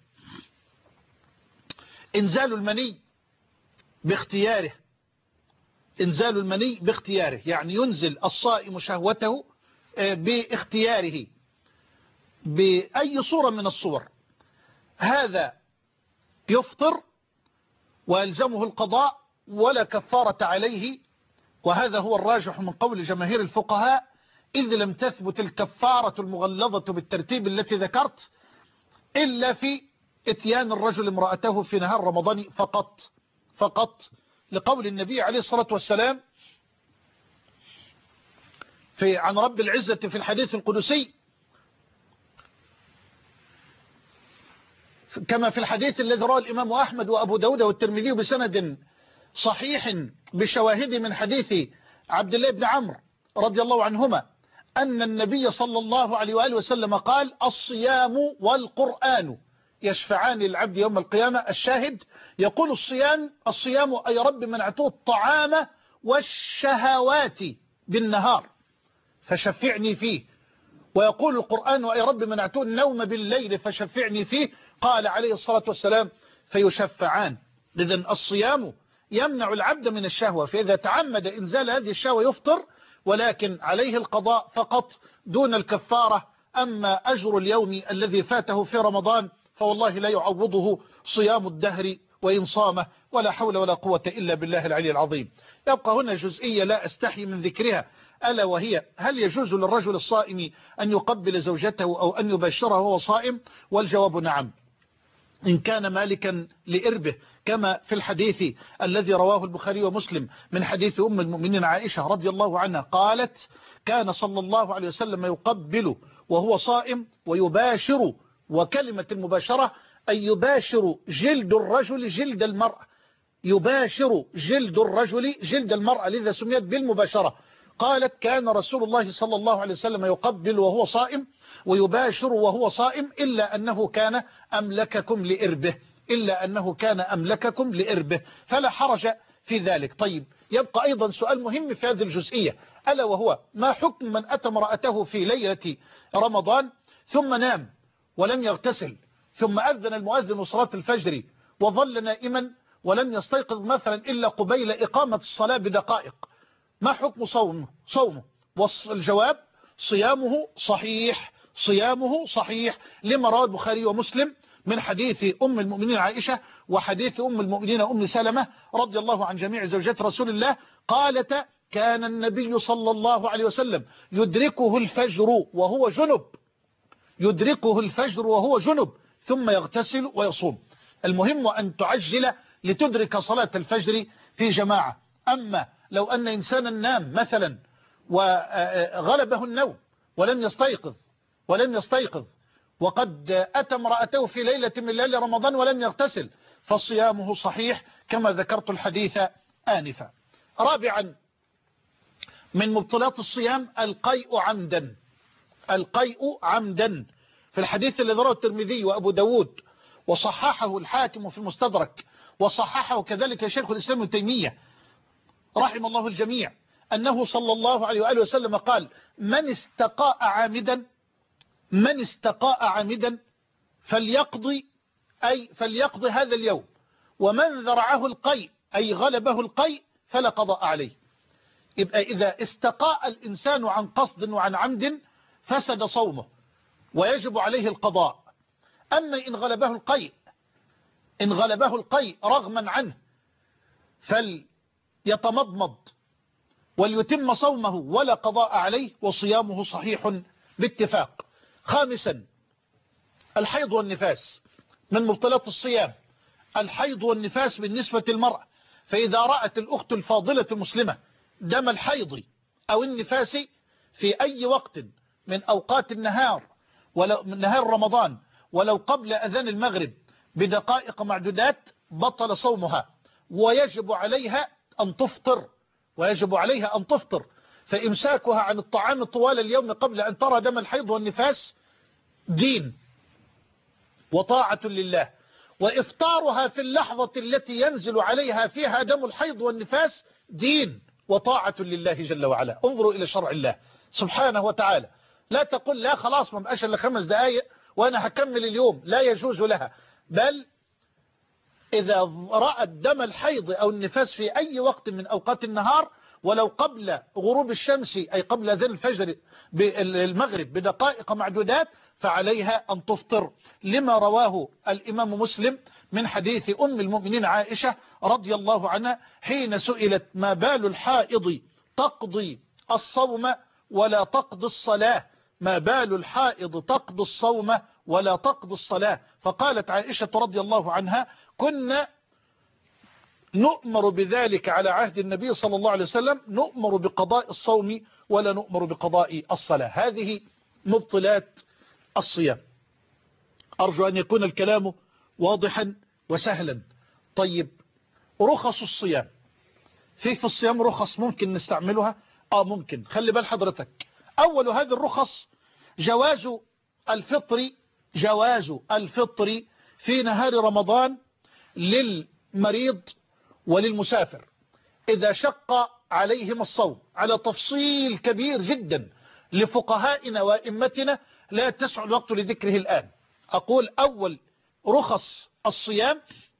إنزال المني باختياره، إنزال المني باختياره، يعني ينزل الصائم شهوته باختياره بأي صورة من الصور، هذا يفطر ويلزمه القضاء ولا كفارة عليه. وهذا هو الراجح من قول جماهير الفقهاء، إذ لم تثبت الكفارة المغلظة بالترتيب التي ذكرت إلا في اتيان الرجل امرأته في نهار رمضان فقط فقط، لقول النبي عليه الصلاة والسلام في عن رب العزة في الحديث القدسي كما في الحديث الذي رواه الإمام أحمد وأبو داود والترمذي بسند صحيح بشواهد من حديث عبد الله بن عمرو رضي الله عنهما أن النبي صلى الله عليه وآله وسلم قال الصيام والقرآن يشفعان للعبد يوم القيامة. الشاهد يقول الصيام الصيام أي رب منعته الطعام والشهوات بالنهار فشفعني فيه، ويقول القرآن أي رب منعته النوم بالليل فشفعني فيه. قال عليه الصلاة والسلام فيشفعان. إذن الصيام يمنع العبد من الشهوة، فإذا تعمد إنزال هذه الشهوة يفطر، ولكن عليه القضاء فقط دون الكفارة. أما أجر اليوم الذي فاته في رمضان فوالله لا يعوضه صيام الدهر وإن صامه، ولا حول ولا قوة إلا بالله العلي العظيم. يبقى هنا جزئية لا أستحي من ذكرها، ألا وهي هل يجوز للرجل الصائم أن يقبل زوجته أو أن يبشرها وهو صائم؟ والجواب نعم، إن كان مالكا لإربه، كما في الحديث الذي رواه البخاري ومسلم من حديث أم المؤمنين عائشة رضي الله عنها قالت كان صلى الله عليه وسلم يقبل وهو صائم ويباشر، وكلمة المباشرة أن يباشر جلد الرجل جلد المرأة، يباشر جلد الرجل جلد المرأة، لذا سميت بالمباشرة. قالت كان رسول الله صلى الله عليه وسلم يقبل وهو صائم ويباشر وهو صائم إلا أنه كان أملككم لإربه، إلا أنه كان أملككم لإربه، فلا حرج في ذلك. طيب يبقى أيضا سؤال مهم في هذه الجزئية، ألا وهو ما حكم من أتى امرأته في ليلة رمضان ثم نام ولم يغتسل، ثم أذن المؤذن صلاة الفجر وظل نائما ولم يستيقظ مثلا إلا قبيل إقامة الصلاة بدقائق، ما حكم صومه؟ صومه والجواب صيامه صحيح، صيامه صحيح لما رواه البخاري ومسلم من حديث أم المؤمنين عائشة وحديث أم المؤمنين أم سلمة رضي الله عن جميع زوجات رسول الله قالت كان النبي صلى الله عليه وسلم يدركه الفجر وهو جنب، يدركه الفجر وهو جنب ثم يغتسل ويصوم. المهم أن تعجل لتدرك صلاة الفجر في جماعة. أما لو أن إنسانا نام مثلا وغلبه النوم ولم يستيقظ ولم يستيقظ وقد أتى امرأته في ليلة من ليالي رمضان ولم يغتسل فصيامه صحيح كما ذكرت الحديث آنفا. رابعا من مبطلات الصيام القيء عمدا، القيء عمدا في الحديث الذي رواه الترمذي وأبو داود وصححه الحاكم في المستدرك وصححه كذلك شيخ الإسلام ابن تيمية رحم الله الجميع أنه صلى الله عليه وآله وسلم قال من استقاء عامدا من استقاء عامدا فليقضي أي فليقضي هذا اليوم، ومن ذرعه القيء أي غلبه القيء فلا قضاء عليه. يبقى إذا استقاء الإنسان عن قصد وعن عمد فسد صومه ويجب عليه القضاء. أما إن غلبه القيء إن غلبه القيء رغما عنه فليتمضمض وليتم صومه ولا قضاء عليه وصيامه صحيح باتفاق. خامسا الحيض والنفاس من مبطلات الصيام، الحيض والنفاس بالنسبة للمرأة، فإذا رأت الأخت الفاضلة المسلمة دم الحيض أو النفاس في أي وقت من أوقات النهار ولو من نهار رمضان ولو قبل أذان المغرب بدقائق معدودات بطل صومها ويجب عليها أن تفطر ويجب عليها أن تفطر فإمساكها عن الطعام طوال اليوم قبل أن ترى دم الحيض والنفاس دين وطاعة لله، وإفطارها في اللحظة التي ينزل عليها فيها دم الحيض والنفاس دين وطاعة لله جل وعلا. انظروا إلى شرع الله سبحانه وتعالى، لا تقول لا خلاص ما بقاش إلا خمس دقايق وأنا هكمل اليوم، لا يجوز لها، بل إذا رأت دم الحيض أو النفاس في أي وقت من أوقات النهار ولو قبل غروب الشمس أي قبل أذان الفجر بالمغرب بدقائق معدودات فعليها أن تفطر لما رواه الإمام مسلم من حديث أم المؤمنين عائشة رضي الله عنها حين سئلت ما بال الحائض تقضي الصوم ولا تقضي الصلاة، ما بال الحائض تقضي الصوم ولا تقضي الصلاة، فقالت عائشة رضي الله عنها كنا نؤمر بذلك على عهد النبي صلى الله عليه وسلم، نؤمر بقضاء الصوم ولا نؤمر بقضاء الصلاة. هذه مبطلات الصيام. أرجو أن يكون الكلام واضحا وسهلا. طيب رخص الصيام، في في الصيام رخص ممكن نستعملها؟ آه ممكن. خلي بال حضرتك، أول هذه الرخص جواز الفطر جواز الفطر في نهار رمضان للمريض وللمسافر إذا شق عليهم الصوم على تفصيل كبير جدا لفقهائنا وأئمتنا لا تسع الوقت لذكره الآن. أقول أول رخص الصيام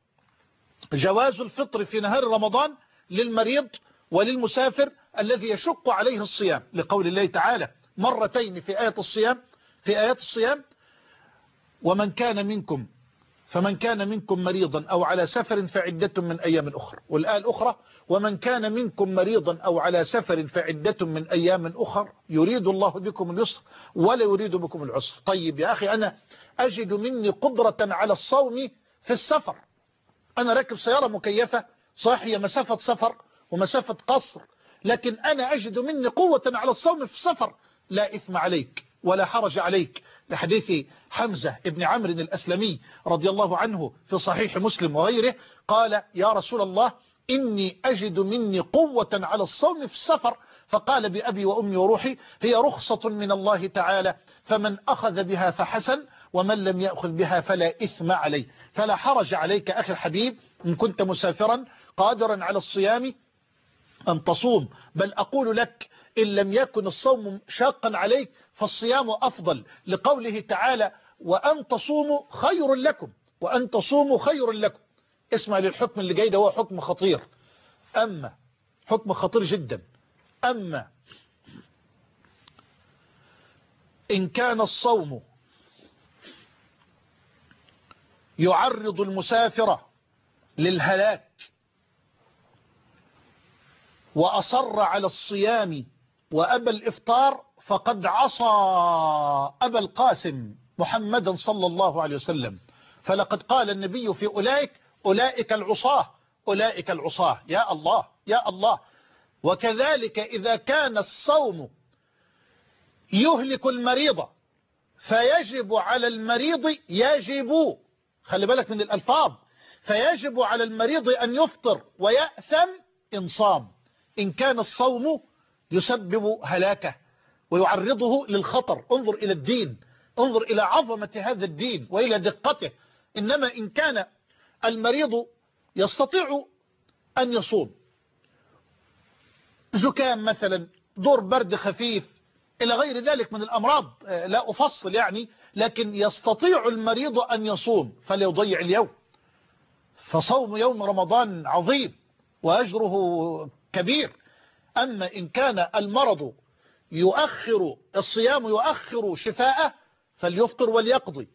جواز الفطر في نهار رمضان للمريض وللمسافر الذي يشق عليه الصيام لقول الله تعالى مرتين في آية الصيام في آيات الصيام ومن كان منكم فمن كان منكم مريضا أو على سفر فعدة من أيام أخرى، والآية الأخرى ومن كان منكم مريضا أو على سفر فعدة من أيام أخرى يريد الله بكم اليسر ولا يريد بكم العسر. طيب يا أخي أنا أجد مني قدرة على الصوم في السفر، أنا راكب سيارة مكيفة صحية مسافة سفر ومسافة قصر، لكن أنا أجد مني قوة على الصوم في السفر، لا إثم عليك ولا حرج عليك، لحديث حمزة ابن عمرو الأسلمي رضي الله عنه في صحيح مسلم وغيره قال يا رسول الله إني أجد مني قوة على الصوم في السفر، فقال بأبي وأمي وروحي هي رخصة من الله تعالى فمن أخذ بها فحسن ومن لم يأخذ بها فلا إثم عليه. فلا حرج عليك أخي الحبيب إن كنت مسافرا قادرا على الصيام أن تصوم، بل أقول لك إن لم يكن الصوم شاقا عليك فالصيام أفضل، لقوله تعالى وأن تصوموا خير لكم، وأن تصوموا خير لكم. اسمع للحكم اللي جاي ده، هو حكم خطير، أما حكم خطير جدا. أما إن كان الصوم يعرض المسافر للهلاك وأصر على الصيام وأبى الإفطار فقد عصى أبا القاسم محمدا صلى الله عليه وسلم، فلقد قال النبي في أولئك أولئك العصاة، أولئك العصاة. يا الله يا الله. وكذلك إذا كان الصوم يهلك المريض فيجب على المريض، يجب، خلي بالك من الألفاظ، فيجب على المريض أن يفطر ويأثم إن صام، إن كان الصوم يسبب هلاكه ويعرضه للخطر. انظر إلى الدين، انظر إلى عظمة هذا الدين وإلى دقته. إنما إن كان المريض يستطيع أن يصوم، زكام مثلا، دور برد خفيف، إلى غير ذلك من الأمراض، لا أفصل يعني، لكن يستطيع المريض أن يصوم فليضيع اليوم، فصوم يوم رمضان عظيم وأجره كبير. أما إن كان المرض يؤخر الصيام، يؤخر شفاءه، فليفطر وليقضي.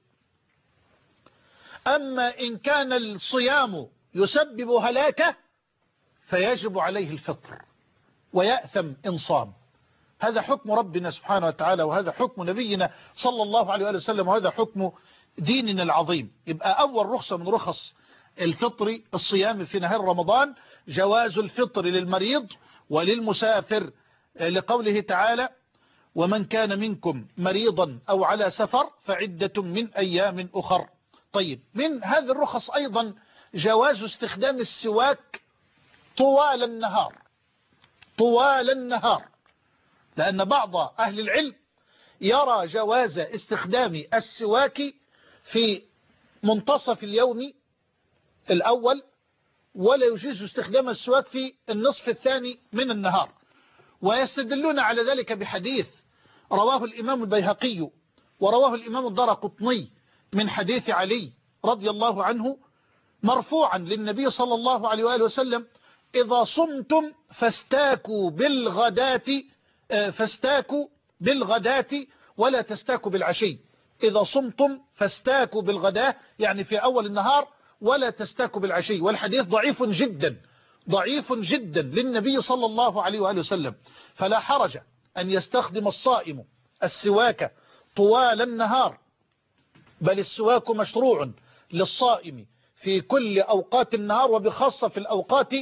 أما إن كان الصيام يسبب هلاكه فيجب عليه الفطر ويأثم إن صام. هذا حكم ربنا سبحانه وتعالى، وهذا حكم نبينا صلى الله عليه وسلم، وهذا حكم ديننا العظيم. يبقى أول رخصة من رخص الفطر الصيام في نهار رمضان جواز الفطر للمريض وللمسافر، لقوله تعالى ومن كان منكم مريضا أو على سفر فعدة من أيام أخر. طيب، من هذه الرخص أيضا جواز استخدام السواك طوال النهار، طوال النهار، لأن بعض أهل العلم يرى جواز استخدام السواك في منتصف اليوم الأول، ولا يجوز استخدام السواك في النصف الثاني من النهار. ويستدلون على ذلك بحديث رواه الإمام البيهقي ورواه الإمام الدارقطني من حديث علي رضي الله عنه مرفوعا للنبي صلى الله عليه وآله وسلم إذا صمتم فاستاكوا بالغداة فاستاكوا بالغداة ولا تستاكوا بالعشي. إذا صمتم فاستاكوا بالغداة يعني في أول النهار، ولا تستاكوا بالعشي. والحديث ضعيف جدا ضعيف جدا للنبي صلى الله عليه وآله وسلم. فلا حرج أن يستخدم الصائم السواك طوال النهار، بل السواك مشروع للصائم في كل أوقات النهار، وبخاصة في الأوقات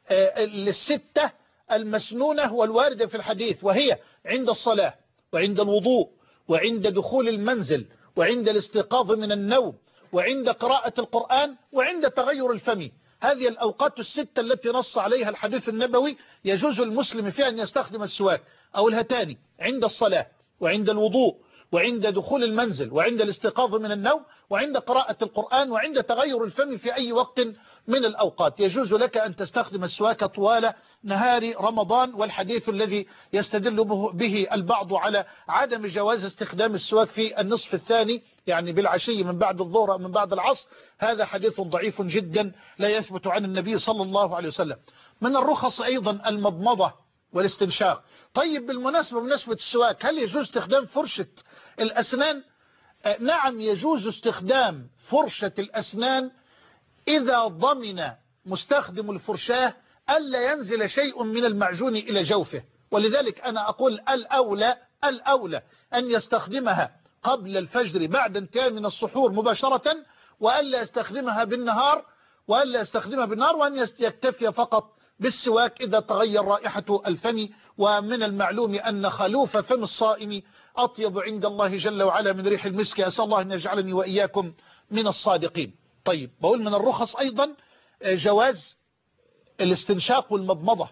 الستة المسنونة والواردة في الحديث، وهي عند الصلاة وعند الوضوء وعند دخول المنزل وعند الاستيقاظ من النوم وعند قراءة القرآن وعند تغير الفم. هذه الأوقات الستة التي نص عليها الحديث النبوي يجوز المسلم فيها أن يستخدم السواك أو الهتان عند الصلاة وعند الوضوء وعند دخول المنزل وعند الاستيقاظ من النوم وعند قراءة القرآن وعند تغير الفم في أي وقت من الأوقات. يجوز لك أن تستخدم السواك طوال نهار رمضان. والحديث الذي يستدل به البعض على عدم جواز استخدام السواك في النصف الثاني يعني بالعشي من بعد الظهر أو من بعد العصر، هذا حديث ضعيف جدا لا يثبت عن النبي صلى الله عليه وسلم. من الرخص أيضا المضمضة والاستنشاق. طيب، بالمناسبة بمناسبة السواك، هل يجوز استخدام فرشة الأسنان؟ آه نعم، يجوز استخدام فرشة الأسنان إذا ضمن مستخدم الفرشاة ألا ينزل شيء من المعجون إلى جوفه. ولذلك أنا أقول الأولى الأولى أن يستخدمها قبل الفجر بعد انتهاء من السحور مباشرة، وألا يستخدمها بالنهار وألا يستخدمها بالنهار وأن يكتفي فقط بالسواك إذا تغير رائحة الفم. ومن المعلوم أن خلوف فم الصائم أطيب عند الله جل وعلا من ريح المسك. أسأل الله أن يجعلني وإياكم من الصادقين. طيب، بقول من الرخص أيضا جواز الاستنشاق والمضمضة.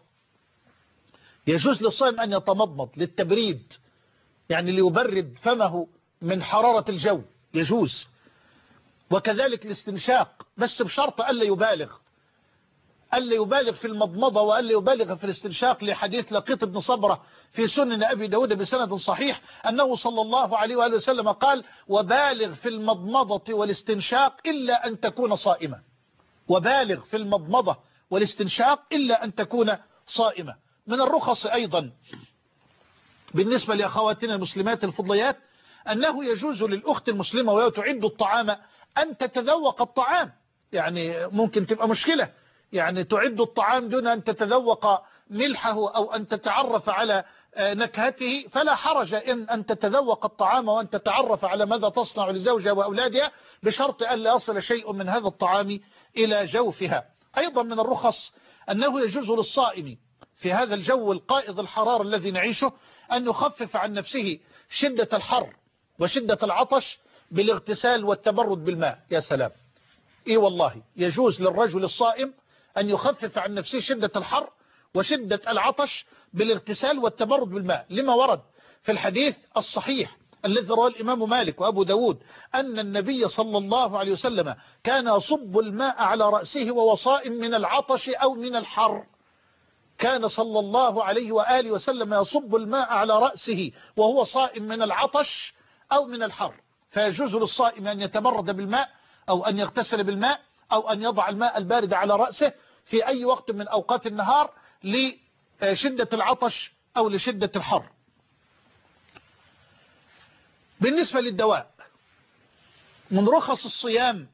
يجوز للصائم أن يتمضمض للتبريد، يعني ليبرد فمه من حرارة الجو، يجوز. وكذلك الاستنشاق، بس بشرط ألا يبالغ ألا يبالغ في المضمضة وألا يبالغ في الاستنشاق، لحديث لقيط بن صبرة في سنن أبي داود بسند صحيح أنه صلى الله عليه وآله وسلم قال: وبالغ في المضمضة والاستنشاق إلا أن تكون صائمة. وبالغ في المضمضة والاستنشاق إلا أن تكون صائمة. من الرخص أيضا بالنسبة لأخواتنا المسلمات الفضليات أنه يجوز للأخت المسلمة وهي تعد الطعام أن تتذوق الطعام. يعني ممكن تبقى مشكلة، يعني تعد الطعام دون أن تتذوق ملحه أو أن تتعرف على نكهته، فلا حرج إن أن تتذوق الطعام وأن تتعرف على ماذا تصنع لزوجها وأولادها، بشرط أن لا يصل شيء من هذا الطعام إلى جوفها. أيضا من الرخص أنه يجوز للصائم في هذا الجو القائض الحرار الذي نعيشه أن يخفف عن نفسه شدة الحر وشدة العطش بالاغتسال والتبرد بالماء. يا سلام، إيه والله يجوز للرجل الصائم أن يخفف عن نفسه شدة الحر وشدة العطش بالاغتسال والتبرد بالماء، لما ورد في الحديث الصحيح الذي رواه الإمام مالك وأبو داود أن النبي صلى الله عليه وسلم كان يصب الماء على رأسه وهو صائم من العطش أو من الحر. كان صلى الله عليه وآله وسلم يصب الماء على رأسه وهو صائم من العطش أو من الحر. فيجوز للصائم أن يتبرد بالماء أو أن يغتسل بالماء أو أن يضع الماء البارد على رأسه في أي وقت من أوقات النهار لشدة العطش أو لشدة الحر. بالنسبة للدواء من رخص الصيام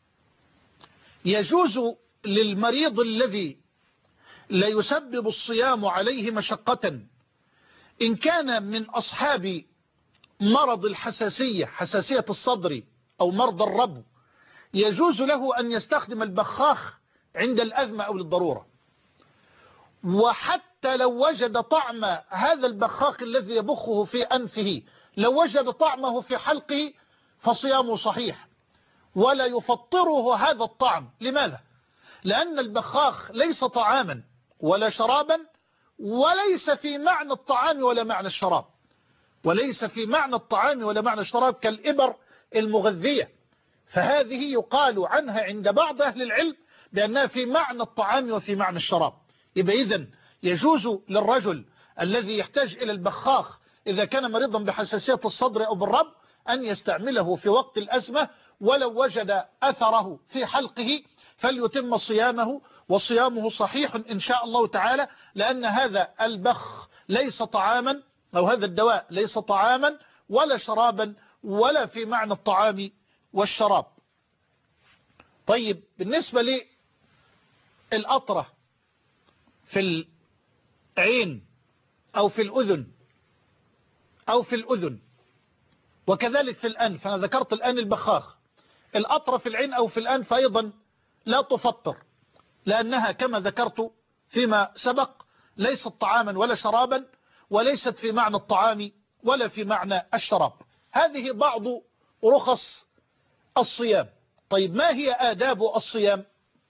يجوز للمريض الذي لا يسبب الصيام عليه مشقة إن كان من أصحاب مرض الحساسية، حساسية الصدر أو مرض الربو، يجوز له أن يستخدم البخاخ عند الأزمة أو للضرورة. وحتى لو وجد طعم هذا البخاخ الذي يبخه في أنفه، لو وجد طعمه في حلقه فصيامه صحيح ولا يفطره هذا الطعم. لماذا؟ لأن البخاخ ليس طعاما ولا شرابا، وليس في معنى الطعام ولا معنى الشراب، وليس في معنى الطعام ولا معنى الشراب كالإبر المغذية، فهذه يقال عنها عند بعض أهل العلم بأنها في معنى الطعام وفي معنى الشراب. يبقى إذن يجوز للرجل الذي يحتاج إلى البخاخ إذا كان مريضا بحساسية الصدر أو بالرب أن يستعمله في وقت الأزمة، ولو وجد أثره في حلقه فليتم صيامه، وصيامه صحيح إن شاء الله تعالى، لأن هذا البخ ليس طعاما، أو هذا الدواء ليس طعاما ولا شرابا ولا في معنى الطعام والشراب. طيب بالنسبة للأطرة في العين أو في الأذن أو في الأذن وكذلك في الأنف، أنا ذكرت الآن البخاخ، الأطرة في العين أو في الأنف أيضا لا تفطر، لأنها كما ذكرت فيما سبق ليست طعاما ولا شرابا، وليست في معنى الطعام ولا في معنى الشراب. هذه بعض رخص الصيام. طيب ما هي آداب الصيام؟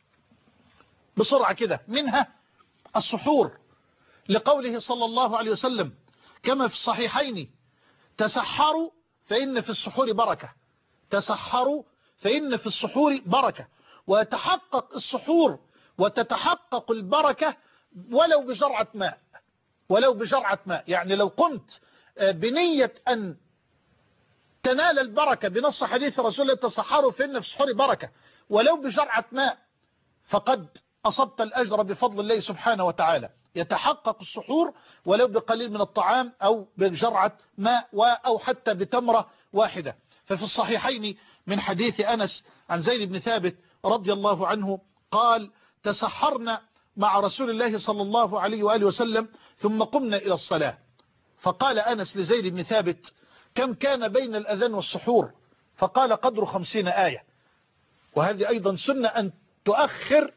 بسرعة كده، منها السحور، لقوله صلى الله عليه وسلم كما في الصحيحين: تسحروا فإن في السحور بركة، تسحروا فإن في السحور بركة. ويتحقق السحور وتتحقق البركة ولو بجرعة ماء، ولو بجرعة ماء. يعني لو قمت بنية أن تنال البركة بنص حديث رسول الله: تسحروا فإن في السحور بركة، ولو بجرعة ماء، فقد أصبت الأجر بفضل الله سبحانه وتعالى. يتحقق السحور ولو بقليل من الطعام أو بجرعة ماء أو حتى بتمرة واحدة. ففي الصحيحين من حديث أنس عن زيد بن ثابت رضي الله عنه قال: تسحرنا مع رسول الله صلى الله عليه وآله وسلم ثم قمنا إلى الصلاة. فقال أنس لزيد بن ثابت: كم كان بين الأذان والسحور؟ فقال: قدر خمسين آية. وهذه أيضا سنة أن تؤخر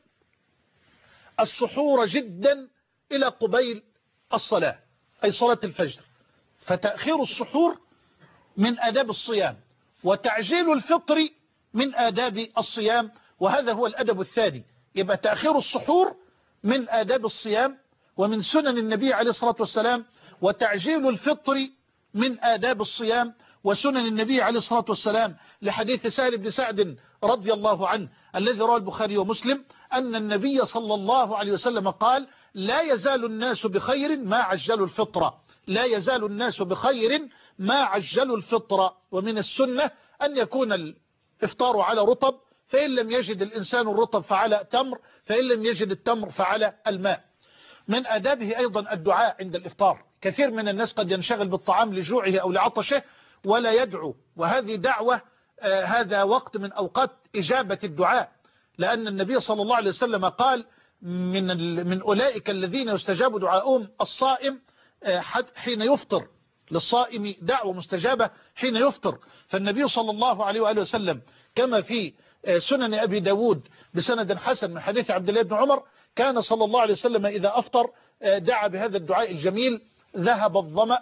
السحور جدا إلى قبيل الصلاة، أي صلاة الفجر. فتأخير السحور من آداب الصيام، وتعجيل الفطر من آداب الصيام، وهذا هو الأدب الثاني. يبقى تأخير السحور من آداب الصيام ومن سنن النبي عليه الصلاة والسلام، وتعجيل الفطر من آداب الصيام وسنن النبي عليه الصلاة والسلام، لحديث سهل بن سعد رضي الله عنه الذي رواه البخاري ومسلم أن النبي صلى الله عليه وسلم قال: لا يزال الناس بخير ما عجلوا الفطرة، لا يزال الناس بخير ما عجلوا الفطرة. ومن السنة أن يكون الإفطار على رطب، فإن لم يجد الإنسان الرطب فعلى تمر، فإن لم يجد التمر فعلى الماء. من آدابه أيضا الدعاء عند الإفطار. كثير من الناس قد ينشغل بالطعام لجوعه أو لعطشه ولا يدعو، وهذه دعوة آه هذا وقت من أوقات إجابة الدعاء، لأن النبي صلى الله عليه وسلم قال: من من أولئك الذين يستجاب دعاؤهم الصائم آه حين يفطر، للصائم دعوة مستجابة حين يفطر. فالنبي صلى الله عليه وآله وسلم كما في آه سنن أبي داود بسند حسن من حديث عبد الله بن عمر، كان صلى الله عليه وسلم إذا أفطر آه دعا بهذا الدعاء الجميل: ذهب الظمأ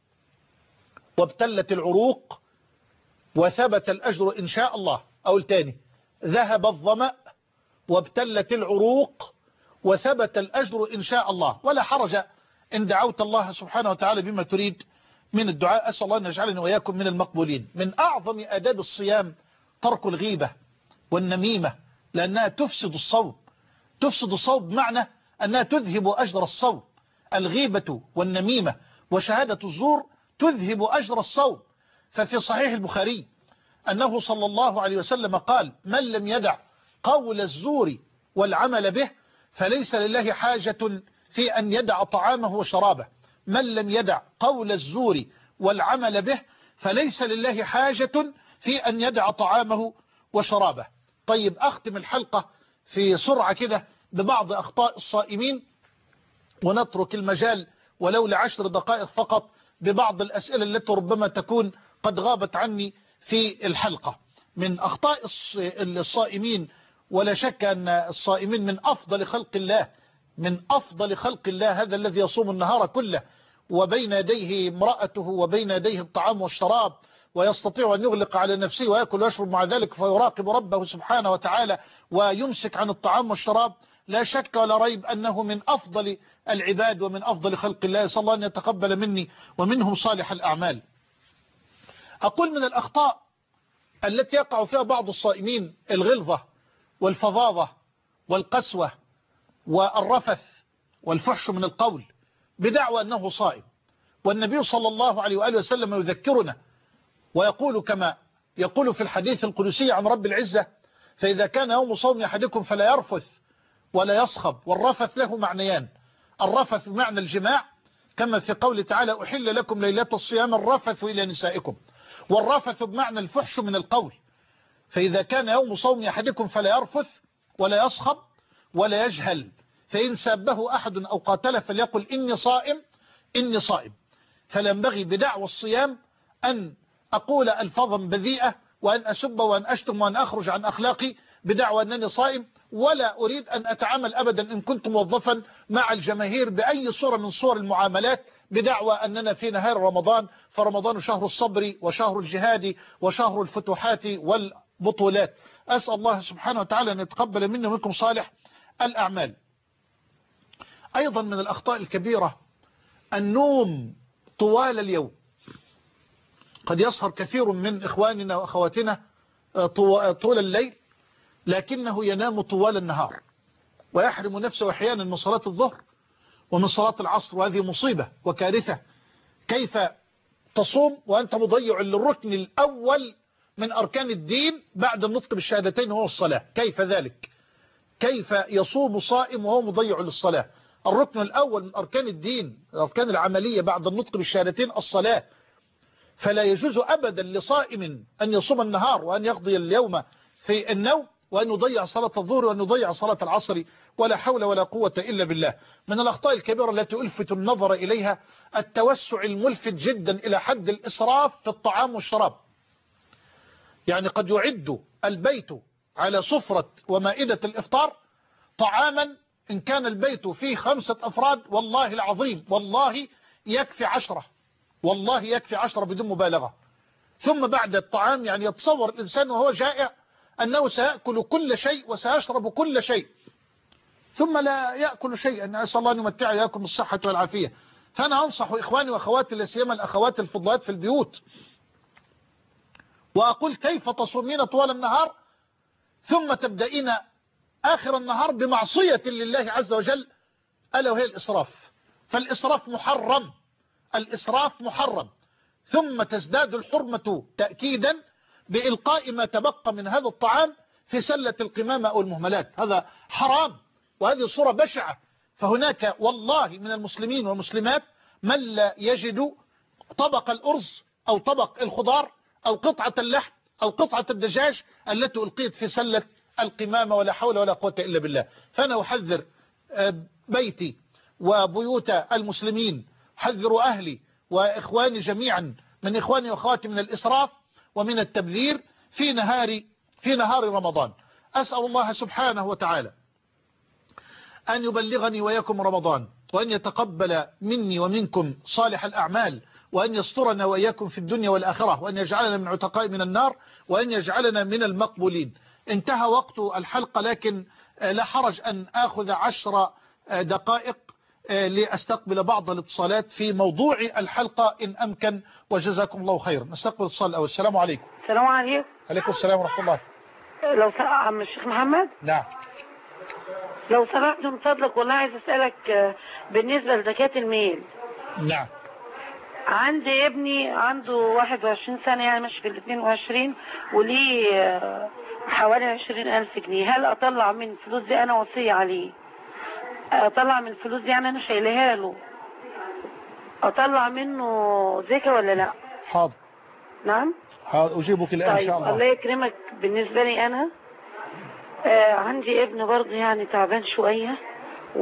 وابتلت العروق وثبت الأجر إن شاء الله. أو الثاني: ذهب الظمأ وابتلت العروق وثبت الأجر إن شاء الله. ولا حرج إن دعوت الله سبحانه وتعالى بما تريد من الدعاء. أسأل الله أن يجعلني وإياكم من المقبولين. من أعظم آداب الصيام ترك الغيبة والنميمة، لأنها تفسد الصوم. تفسد الصوم بمعنى أنها تذهب أجر الصوم. الغيبة والنميمة وشهادة الزور تذهب أجر الصوم. ففي صحيح البخاري أنه صلى الله عليه وسلم قال: من لم يدع قول الزور والعمل به فليس لله حاجة في أن يدع طعامه وشرابه. من لم يدع قول الزور والعمل به فليس لله حاجة في أن يدع طعامه وشرابه. طيب، أختم الحلقة في سرعة كده ببعض أخطاء الصائمين، ونترك المجال ولو لعشر دقائق فقط ببعض الأسئلة التي ربما تكون قد غابت عني في الحلقة. من أخطاء الصائمين، ولا شك أن الصائمين من أفضل خلق الله، من أفضل خلق الله، هذا الذي يصوم النهار كله وبين يديه امرأته وبين يديه الطعام والشراب، ويستطيع أن يغلق على نفسه ويأكل ويشرب مع ذلك، فيراقب ربه سبحانه وتعالى ويمسك عن الطعام والشراب. لا شك ولا ريب أنه من أفضل العباد ومن أفضل خلق الله. صلى الله أن يتقبل مني ومنهم صالح الأعمال. أقول من الأخطاء التي يقع فيها بعض الصائمين الغلظة والفظاظة والقسوة والرفث والفحش من القول بدعوى أنه صائم. والنبي صلى الله عليه وآله وسلم يذكرنا ويقول كما يقول في الحديث القدسي عن رب العزة: فإذا كان يوم صوم أحدكم فلا يرفث ولا يصخب. والرفث له معنيان: الرفث بمعنى الجماع كما في قول تعالى: أحل لكم ليلة الصيام الرفث إلى نسائكم. والرفث بمعنى الفحش من القول. فإذا كان يوم صوم أحدكم فلا يرفث ولا يصخب ولا يجهل، فإن سابه أحد أو قاتله فليقل إني صائم إني صائم. فلا ينبغي بدعوى الصيام أن أقول ألفاظا بذيئة وأن أسب وأن أشتم وأن أخرج عن أخلاقي بدعوى أنني صائم. ولا أريد أن أتعامل أبدا إن كنت موظفا مع الجماهير بأي صورة من صور المعاملات بدعوى أننا في نهار رمضان، فرمضان شهر الصبر وشهر الجهاد وشهر الفتوحات والبطولات. أسأل الله سبحانه وتعالى أن يتقبل منا ومنكم صالح الأعمال. أيضا من الأخطاء الكبيرة النوم طوال اليوم. قد يسهر كثير من إخواننا وأخواتنا طول الليل، لكنه ينام طوال النهار ويحرم نفسه أحيانا من صلاة الظهر ومن صلاة العصر، وهذه مصيبة وكارثة. كيف تصوم وأنت مضيع للركن الأول من أركان الدين بعد النطق بالشهادتين وهو الصلاة؟ كيف ذلك؟ كيف يصوم صائم وهو مضيع للصلاة؟ الركن الأول من أركان الدين، الأركان العملية بعد النطق بالشهادتين الصلاة. فلا يجوز أبدا لصائم أن يصوم النهار وأن يقضي اليوم في النوم وأن يضيع صلاة الظهر وأن يضيع صلاة العصر، ولا حول ولا قوة إلا بالله. من الأخطاء الكبيرة التي ألفت النظر إليها التوسع الملفت جدا إلى حد الإسراف في الطعام والشراب. يعني قد يعد البيت على سفرة ومائدة الإفطار طعاما إن كان البيت فيه خمسة أفراد والله العظيم والله يكفي عشرة، والله يكفي عشرة بدون مبالغة. ثم بعد الطعام يعني يتصور الإنسان وهو جائع أنه سيأكل كل شيء وسيشرب كل شيء، ثم لا يأكل شيئا. أسأل الله أن يمتع إياكم بالصحة والعافية. فأنا أنصح إخواني وأخواتي لا سيما الأخوات الفضلات في البيوت، وأقول: كيف تصومين طوال النهار ثم تبدأين آخر النهار بمعصية لله عز وجل، ألا وهي الإسراف. فالإسراف محرم، الإسراف محرم. ثم تزداد الحرمة تأكيدا بإلقاء ما تبقى من هذا الطعام في سلة القمامة أو المهملات، هذا حرام، وهذه صورة بشعة. فهناك والله من المسلمين والمسلمات من لا يجد طبق الأرز أو طبق الخضار أو قطعة اللحم أو قطعة الدجاج التي ألقيت في سلة القمامة، ولا حول ولا قوة إلا بالله. فأنا أحذر بيتي وبيوت المسلمين، أحذر أهلي وإخواني جميعا من إخواني وأخواتي من الإسراف ومن التبذير في نهار في نهار رمضان. أسأل الله سبحانه وتعالى أن يبلغني وإياكم رمضان، وأن يتقبل مني ومنكم صالح الأعمال، وأن يسترنا وإياكم في الدنيا والآخرة، وأن يجعلنا من عتقاء من النار، وأن يجعلنا من المقبولين. انتهى وقت الحلقة، لكن لا حرج أن آخذ عشر دقائق لأستقبل بعض الاتصالات في موضوع الحلقة إن أمكن، وجزاكم الله خيرا. نستقبل اتصال الأول. السلام عليكم. السلام عليكم. عليكم السلام ورحمة الله. لو سمحت عم الشيخ محمد. نعم. لو سمحت من فضلك، والله عايز أسألك بالنسبة لزكاة المال. نعم. عندي ابني عنده واحد وعشرين سنة، يعني ماشي في الاثنين وعشرين، وليه حوالي عشرين ألف جنيه. هل أطلع من الفلوس دي، أنا وصية عليه، أطلع من الفلوس دي يعني أنا شايلها له، أطلع منه زكاة ولا لا؟ حاضر. نعم. حاضر أجيبك الآن طيب. إن شاء الله. الله يكرمك. بالنسبة لي أنا آه عندي ابن برضه يعني تعبان شوية، و...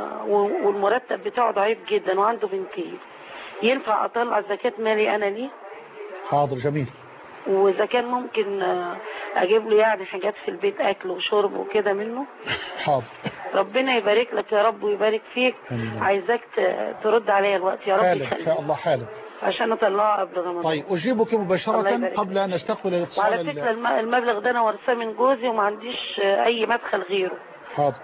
والمرتب بتاعه ضعيف جدا، وعنده بنتين. ينفع أطلع زكاة مالي أنا ليه؟ حاضر جميل. وإذا كان ممكن أجيب له يعني حاجات في البيت، أكل وشرب وكده منه. حاضر. ربنا يبارك لك يا رب ويبارك فيك. أمين. عايزاك ترد عليا الوقت يا رب. حالا إن شاء الله حالا. عشان أطلعه قبل رمضان. طيب أجيبك مباشرة قبل أن أستقبل الاتصال. وعلى فكرة المبلغ ده أنا ورثاه من جوزي، وما عنديش أي مدخل غيره. حاضر.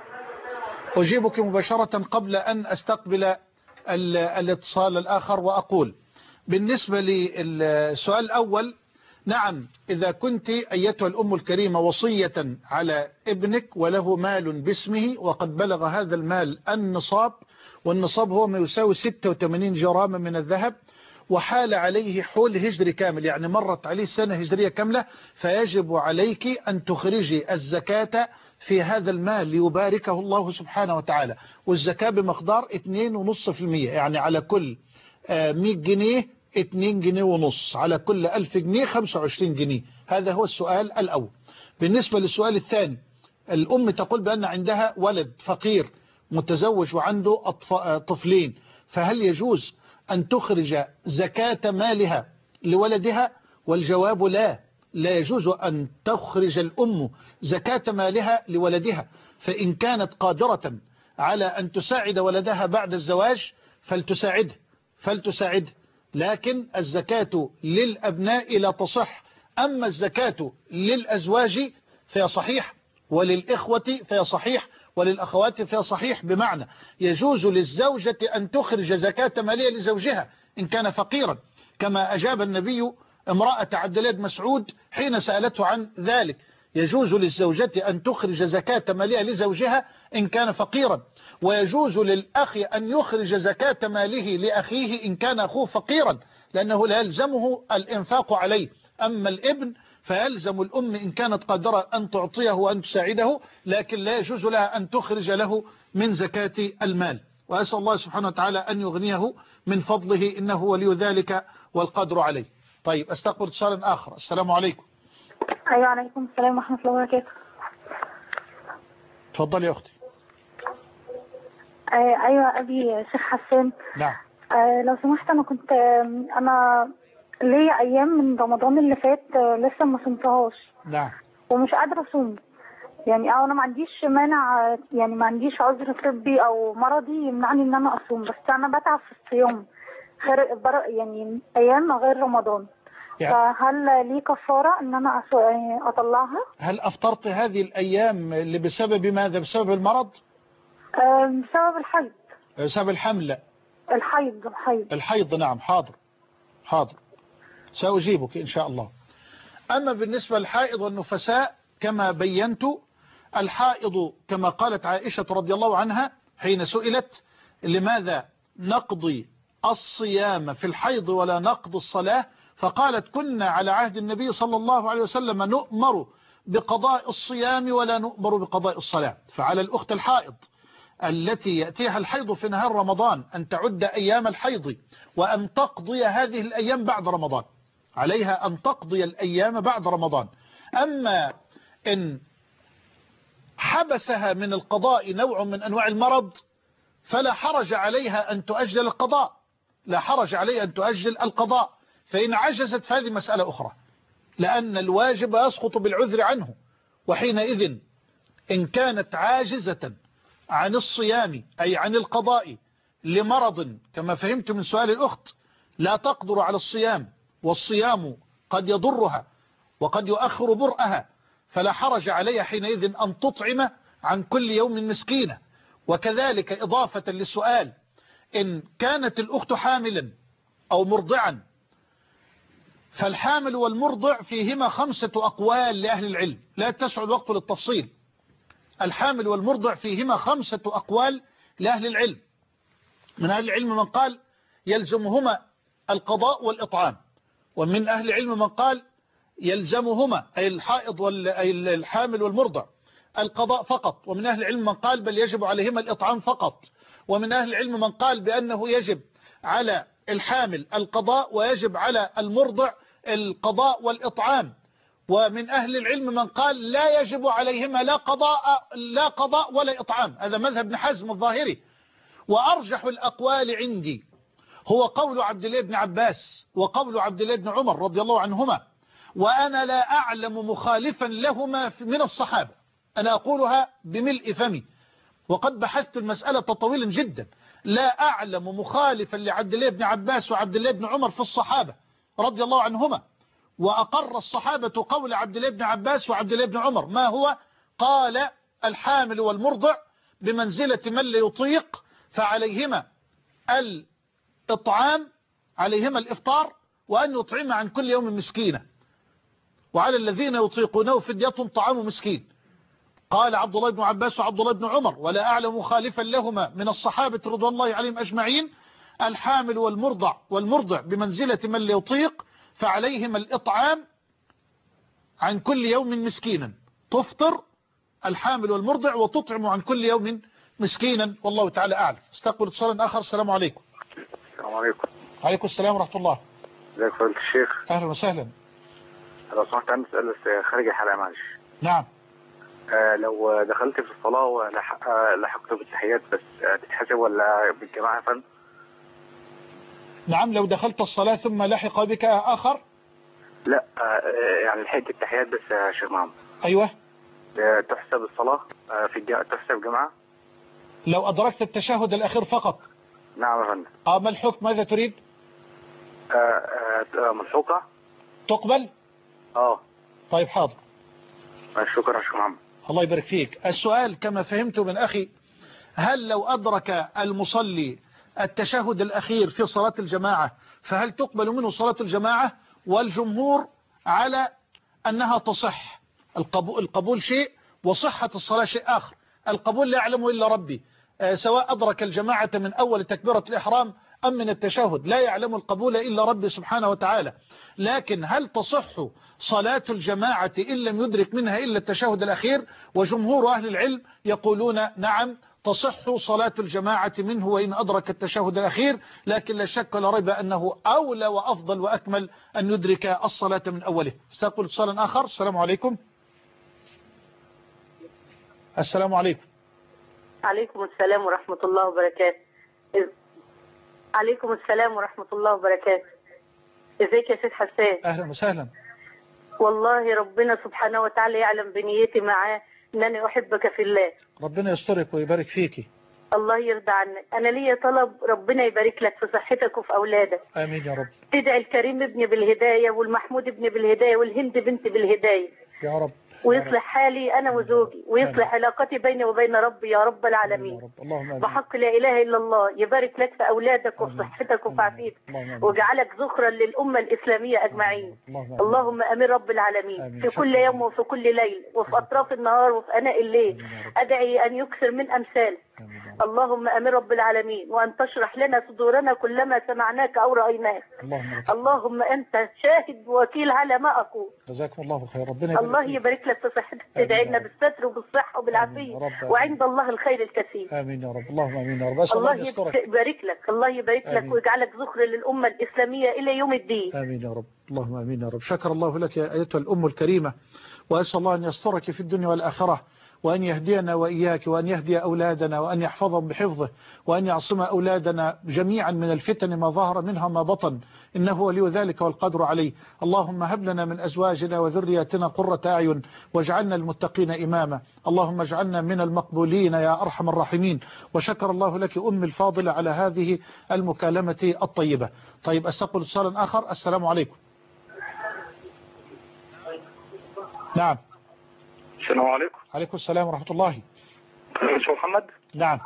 أجيبك مباشرة قبل أن أستقبل الاتصال الآخر، وأقول بالنسبة للسؤال الأول، نعم إذا كنت أيتها الأم الكريمة وصية على ابنك وله مال باسمه، وقد بلغ هذا المال النصاب، والنصاب هو ما يساوي ستة وثمانين جرام من الذهب، وحال عليه حول هجري كامل، يعني مرت عليه سنة هجرية كاملة، فيجب عليك أن تخرجي الزكاة في هذا المال ليباركه الله سبحانه وتعالى. والزكاة بمقدار اثنين ونص في المية، يعني على كل مئة جنيه اثنين جنيه ونص، على كل ألف جنيه خمسة وعشرين جنيه. هذا هو السؤال الأول. بالنسبة للسؤال الثاني، الأم تقول بأن عندها ولد فقير متزوج وعنده طفلين، فهل يجوز أن تخرج زكاة مالها لولدها؟ والجواب لا، لا يجوز أن تخرج الأم زكاة مالها لولدها. فإن كانت قادرة على أن تساعد ولدها بعد الزواج فلتساعده فلتساعده لكن الزكاة للأبناء لا تصح. أما الزكاة للأزواج فهي صحيح، وللإخوة فهي صحيح، وللأخوات فهي صحيح. بمعنى يجوز للزوجة أن تخرج زكاة مالية لزوجها إن كان فقيرا، كما أجاب النبي امرأة عبد الله بن مسعود حين سألته عن ذلك. يجوز للزوجة أن تخرج زكاة مالية لزوجها إن كان فقيرا، ويجوز للأخ أن يخرج زكاة ماله لأخيه إن كان أخوه فقيرا، لأنه لا يلزمه الإنفاق عليه. أما الابن فيلزم الأم إن كانت قادرة أن تعطيه وأن تساعده، لكن لا يجوز لها أن تخرج له من زكاة المال. وأسأل الله سبحانه وتعالى أن يغنيه من فضله، إنه ولي ذلك والقدر عليه. طيب أستقبل اتصال آخر. السلام عليكم. أيوة عليكم السلام ورحمة الله وبركاته. تفضل يا أختي. آه أيوة أبي شيخ حسان. نعم. آه لو سمحت، أنا كنت أنا ليا أيام من رمضان اللي فات لسه ما صمتهاش. نعم. ومش قادرة أصوم، يعني أو أنا ما عنديش مانع، يعني ما عنديش عذر طبي أو مرضي يمنعني إن أنا أصوم، بس أنا بتعب في الصيام غير يعني أيام غير رمضان. يعني فهل لي كفارة ان انا اطلعها؟ هل افطرت هذه الايام اللي بسبب ماذا؟ بسبب المرض؟ بسبب الحيض. بسبب الحمل؟ الحيض. الحيض الحيض نعم. حاضر حاضر سأجيبك ان شاء الله. اما بالنسبة للحائض والنفساء كما بينت. الحائض كما قالت عائشة رضي الله عنها حين سئلت لماذا نقضي الصيام في الحيض ولا نقضي الصلاة، فقالت كنا على عهد النبي صلى الله عليه وسلم نؤمر بقضاء الصيام ولا نؤمر بقضاء الصلاة. فعلى الأخت الحائض التي يأتيها الحيض في نهار رمضان أن تعد أيام الحيض وأن تقضي هذه الأيام بعد رمضان، عليها أن تقضي الأيام بعد رمضان. أما إن حبسها من القضاء نوع من أنواع المرض فلا حرج عليها أن تؤجل القضاء، لا حرج عليها أن تؤجل القضاء. فإن عجزت فهذه مسألة أخرى، لأن الواجب يسقط بالعذر عنه، وحينئذ إن كانت عاجزة عن الصيام أي عن القضاء لمرض كما فهمت من سؤال الأخت لا تقدر على الصيام، والصيام قد يضرها وقد يؤخر برأها، فلا حرج عليها حينئذ أن تطعم عن كل يوم مسكينة. وكذلك إضافة للسؤال، إن كانت الأخت حاملا أو مرضعا، فالحامل والمرضع فيهما خمسة أقوال لأهل العلم لا تسع الوقت للتفصيل. الحامل والمرضع فيهما خمسة أقوال لأهل العلم. من أهل العلم من قال يلزمهما القضاء والإطعام، ومن أهل العلم من قال يلزمهما أي الحائض والحامل والمرضع القضاء فقط، ومن أهل العلم من قال بل يجب عليهما الإطعام فقط، ومن أهل العلم من قال بأنه يجب على الحامل القضاء ويجب على المرضع القضاء والإطعام، ومن أهل العلم من قال لا يجب عليهما لا قضاء لا قضاء ولا إطعام. هذا مذهب ابن حزم الظاهري. وأرجح الأقوال عندي هو قول عبد الله بن عباس وقول عبد الله بن عمر رضي الله عنهما، وأنا لا أعلم مخالفا لهما من الصحابة، أنا أقولها بملء فمي وقد بحثت المسألة طويلا جدا، لا أعلم مخالفا لعبد الله بن عباس وعبد الله بن عمر في الصحابة رضي الله عنهما. وأقر الصحابة قول عبد الله بن عباس وعبد الله بن عمر، ما هو؟ قال الحامل والمرضع بمنزلة من لا يطيق، فعليهما الإطعام، عليهما الإفطار، وأن يطعم عن كل يوم مسكينة، وعلى الذين يطيقونه فدية طعام مسكين. قال عبد الله بن عباس وعبد الله بن عمر ولا أعلم مخالفا لهما من الصحابة رضوان الله عليهم أجمعين، الحامل والمرضع والمرضع بمنزلة من لا يطيق، فعليهما الإطعام عن كل يوم مسكينا، تفطر الحامل والمرضع وتطعم عن كل يوم مسكينا، والله تعالى أعلم. استقبل اتصالا آخر. السلام عليكم. السلام عليكم. عليكم السلام ورحمة الله. ازيك فضيلة الشيخ؟ أهلا وسهلا. لو سمحت عندي سؤال بس خارج الحلقة معلش. نعم. آه لو دخلت في الصلاة ولحقت بالتحيات بس آه تتحسب ولا بالجماعة يا فندم؟ نعم، لو دخلت الصلاة ثم لحق بك آخر؟ لا آه يعني لحقت التحيات بس يا شيخ محمد. أيوة. آه تحسب الصلاة آه في الجماعة، تحسب جماعة؟ لو أدركت التشهد الأخير فقط. نعم يا فندم. آه ما الحكم؟ ماذا تريد؟ آه آه ملحوقة؟ تقبل؟ اه. طيب حاضر. شكرا يا شيخ محمد. الله يبارك فيك. السؤال كما فهمت من أخي، هل لو أدرك المصلي التشهد الأخير في صلاة الجماعة فهل تقبل منه صلاة الجماعة؟ والجمهور على أنها تصح. القبول, القبول شيء وصحة الصلاة شيء آخر. القبول لا يعلمه إلا ربي، سواء أدرك الجماعة من أول تكبيرة الإحرام أم من التشهد، لا يعلم القبول إلا ربي سبحانه وتعالى. لكن هل تصح صلاة الجماعة إن لم يدرك منها إلا التشهد الأخير؟ وجمهور أهل العلم يقولون نعم تصح صلاة الجماعة منه وإن أدرك التشهد الأخير، لكن لا شك ولا ريب أنه أولى وأفضل وأكمل أن يدرك الصلاة من أوله. سأقول اتصالا آخر. السلام عليكم. السلام عليكم. عليكم السلام ورحمة الله وبركاته. عليكم السلام ورحمة الله وبركاته. ازيك يا سيد حسان؟ أهلا وسهلا. والله ربنا سبحانه وتعالى يعلم بنيتي معاه أنني أحبك في الله. ربنا يسترك ويبارك فيكي. الله يرضى عنك. أنا ليا طلب، ربنا يبارك لك في صحتك وفي أولادك. آمين يا رب. تدعي الكريم ابني بالهداية والمحمود ابني بالهداية والهند بنتي بالهداية يا رب. ويصلح حالي أنا وزوجي، ويصلح علاقتي بيني وبين ربي يا رب العالمين. بحق لا إله إلا الله. يبارك لك في أولادك وفي صحتك وفي عافيتك، وجعلك ذخرا للأمة الإسلامية أجمعين. اللهم أمين رب العالمين. في كل يوم وفي كل ليل وفي أطراف النهار وفي أناء الليل أدعي أن يكثر من أمثال. اللهم أمين رب العالمين، وأن تشرح لنا صدورنا كلما سمعناك أو رأيناك. اللهم أنت شاهد وكيل على ما أقول. جزاكم الله خير. ربنا الله يبارك لك في صحتك، تدعي لنا بالستر وبالصحة وبالعافية، وعند الله الخير الكثير. آمين يا رب. اللهم آمين يا رب. الله يبارك لك، الله يبارك لك ويجعلك ذخر للأمة الإسلامية إلى يوم الدين. آمين يا رب. اللهم آمين يا رب. شكر الله لك يا أيتها الأم الكريمة، وأسأل الله أن يسترك في الدنيا والآخرة، وأن يهدينا وإياك، وأن يهدي أولادنا، وأن يحفظهم بحفظه، وأن يعصم أولادنا جميعا من الفتن ما ظهر منها ما بطن، إنه ولي ذلك والقدر عليه. اللهم هب لنا من أزواجنا وذرياتنا قرة أعين، واجعلنا المتقين إماما. اللهم اجعلنا من المقبولين يا أرحم الراحمين. وشكر الله لك أم الفاضلة على هذه المكالمة الطيبة. طيب أستقبل اتصالا آخر. السلام عليكم. نعم. السلام عليكم. عليكم السلام ورحمة الله. شو محمد؟ نعم.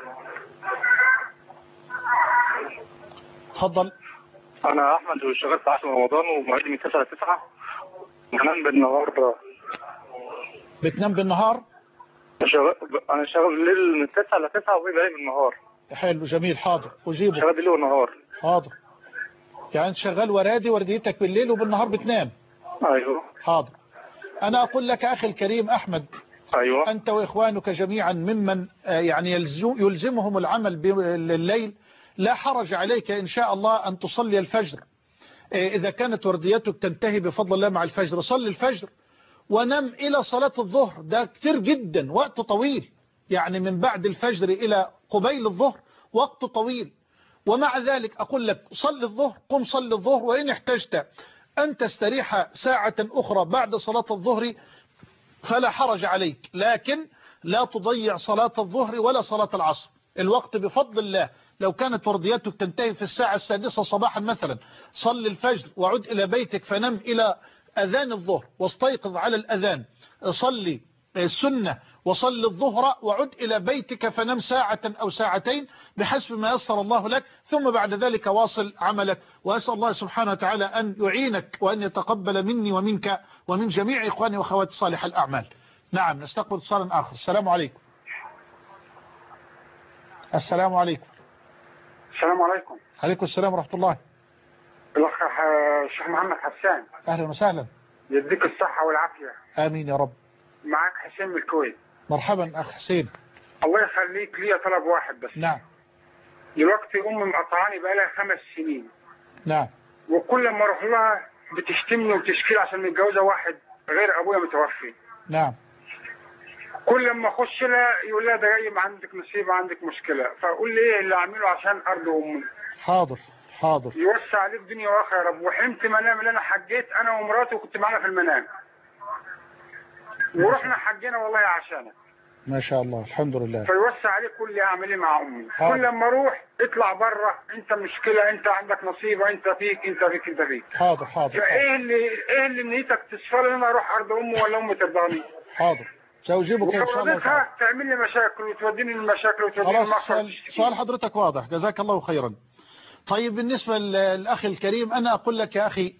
تفضل. أنا أحمد وشغال في عشر رمضان وموعدي من تسعة لتسعة. بنام بالنهار. بتنام بالنهار؟ أنا شغال بالليل من تسعة لتسعة وبنام بالنهار. حلو جميل. حاضر أجيبه. شغال بالليل والنهار. حاضر. يعني أنت شغال ورادي ورديتك بالليل وبالنهار بتنام؟ أيوه. حاضر. أنا أقول لك أخي الكريم أحمد، أيوة. أنت وإخوانك جميعا ممن يعني يلزمهم العمل بالليل، لا حرج عليك إن شاء الله أن تصلي الفجر. إذا كانت ورديتك تنتهي بفضل الله مع الفجر، صلي الفجر ونم إلى صلاة الظهر. ده كتير جدا، وقت طويل، يعني من بعد الفجر إلى قبيل الظهر وقت طويل. ومع ذلك أقول لك صلي الظهر، قم صلي الظهر، وإن احتجت أن تستريح ساعة أخرى بعد صلاة الظهر فلا حرج عليك، لكن لا تضيع صلاة الظهر ولا صلاة العصر. الوقت بفضل الله لو كانت ورديتك تنتهي في الساعة السادسة صباحا مثلا، صل الفجر وعد إلى بيتك فنم إلى أذان الظهر واستيقظ على الأذان، صلي السنة وصل الظهر وعد إلى بيتك فنم ساعة أو ساعتين بحسب ما يسر الله لك، ثم بعد ذلك واصل عملك. وأسأل الله سبحانه وتعالى أن يعينك وأن يتقبل مني ومنك ومن جميع إخواني وأخواتي صالح الأعمال. نعم. نستقبل اتصالا آخر. السلام عليكم. السلام عليكم. السلام عليكم. عليكم السلام ورحمة الله. الأخ الشيخ محمد حسان. أهلا وسهلا. يديك الصحة والعافية. آمين يا رب. معك حسين من الكويت. مرحبا أخ حسين. الله يخليك. لي طلب واحد بس. نعم. دلوقتي أمي مقطعاني بقالها خمس سنين. نعم. وكل ما أروح لها بتشتمني وتشكيل عشان متجوزة واحد غير أبويا متوفي. نعم. كل ما أخش لها يقول لها ده جاي ما عندك نصيب عندك مشكلة، فأقول لي إيه اللي أعمله عشان أرضي أمي. حاضر حاضر. يوسع عليك دنيا وآخرة يا رب. وحلمت منام اللي أنا حجيت أنا ومراتي وكنت معانا في المنام، ورحنا حجينا والله عشانك. ما شاء الله الحمد لله. فيوسع عليك كل اللي اعمل ايه مع امي. كل لما اروح اطلع بره انت مشكله، انت عندك نصيبه، انت فيك انت فيك انت فيك. حاضر حاضر. فايه اللي ايه اللي نيتك تصفى ان انا اروح ارض امي ولا امي ترضاني؟ حاضر سأجيبك ان شاء الله تعالى. تعمل لي مشاكل وتوديني المشاكل وتوديني المحكمة. سؤال حضرتك واضح، جزاك الله خيرا. طيب بالنسبه للاخ الكريم، انا اقول لك يا اخي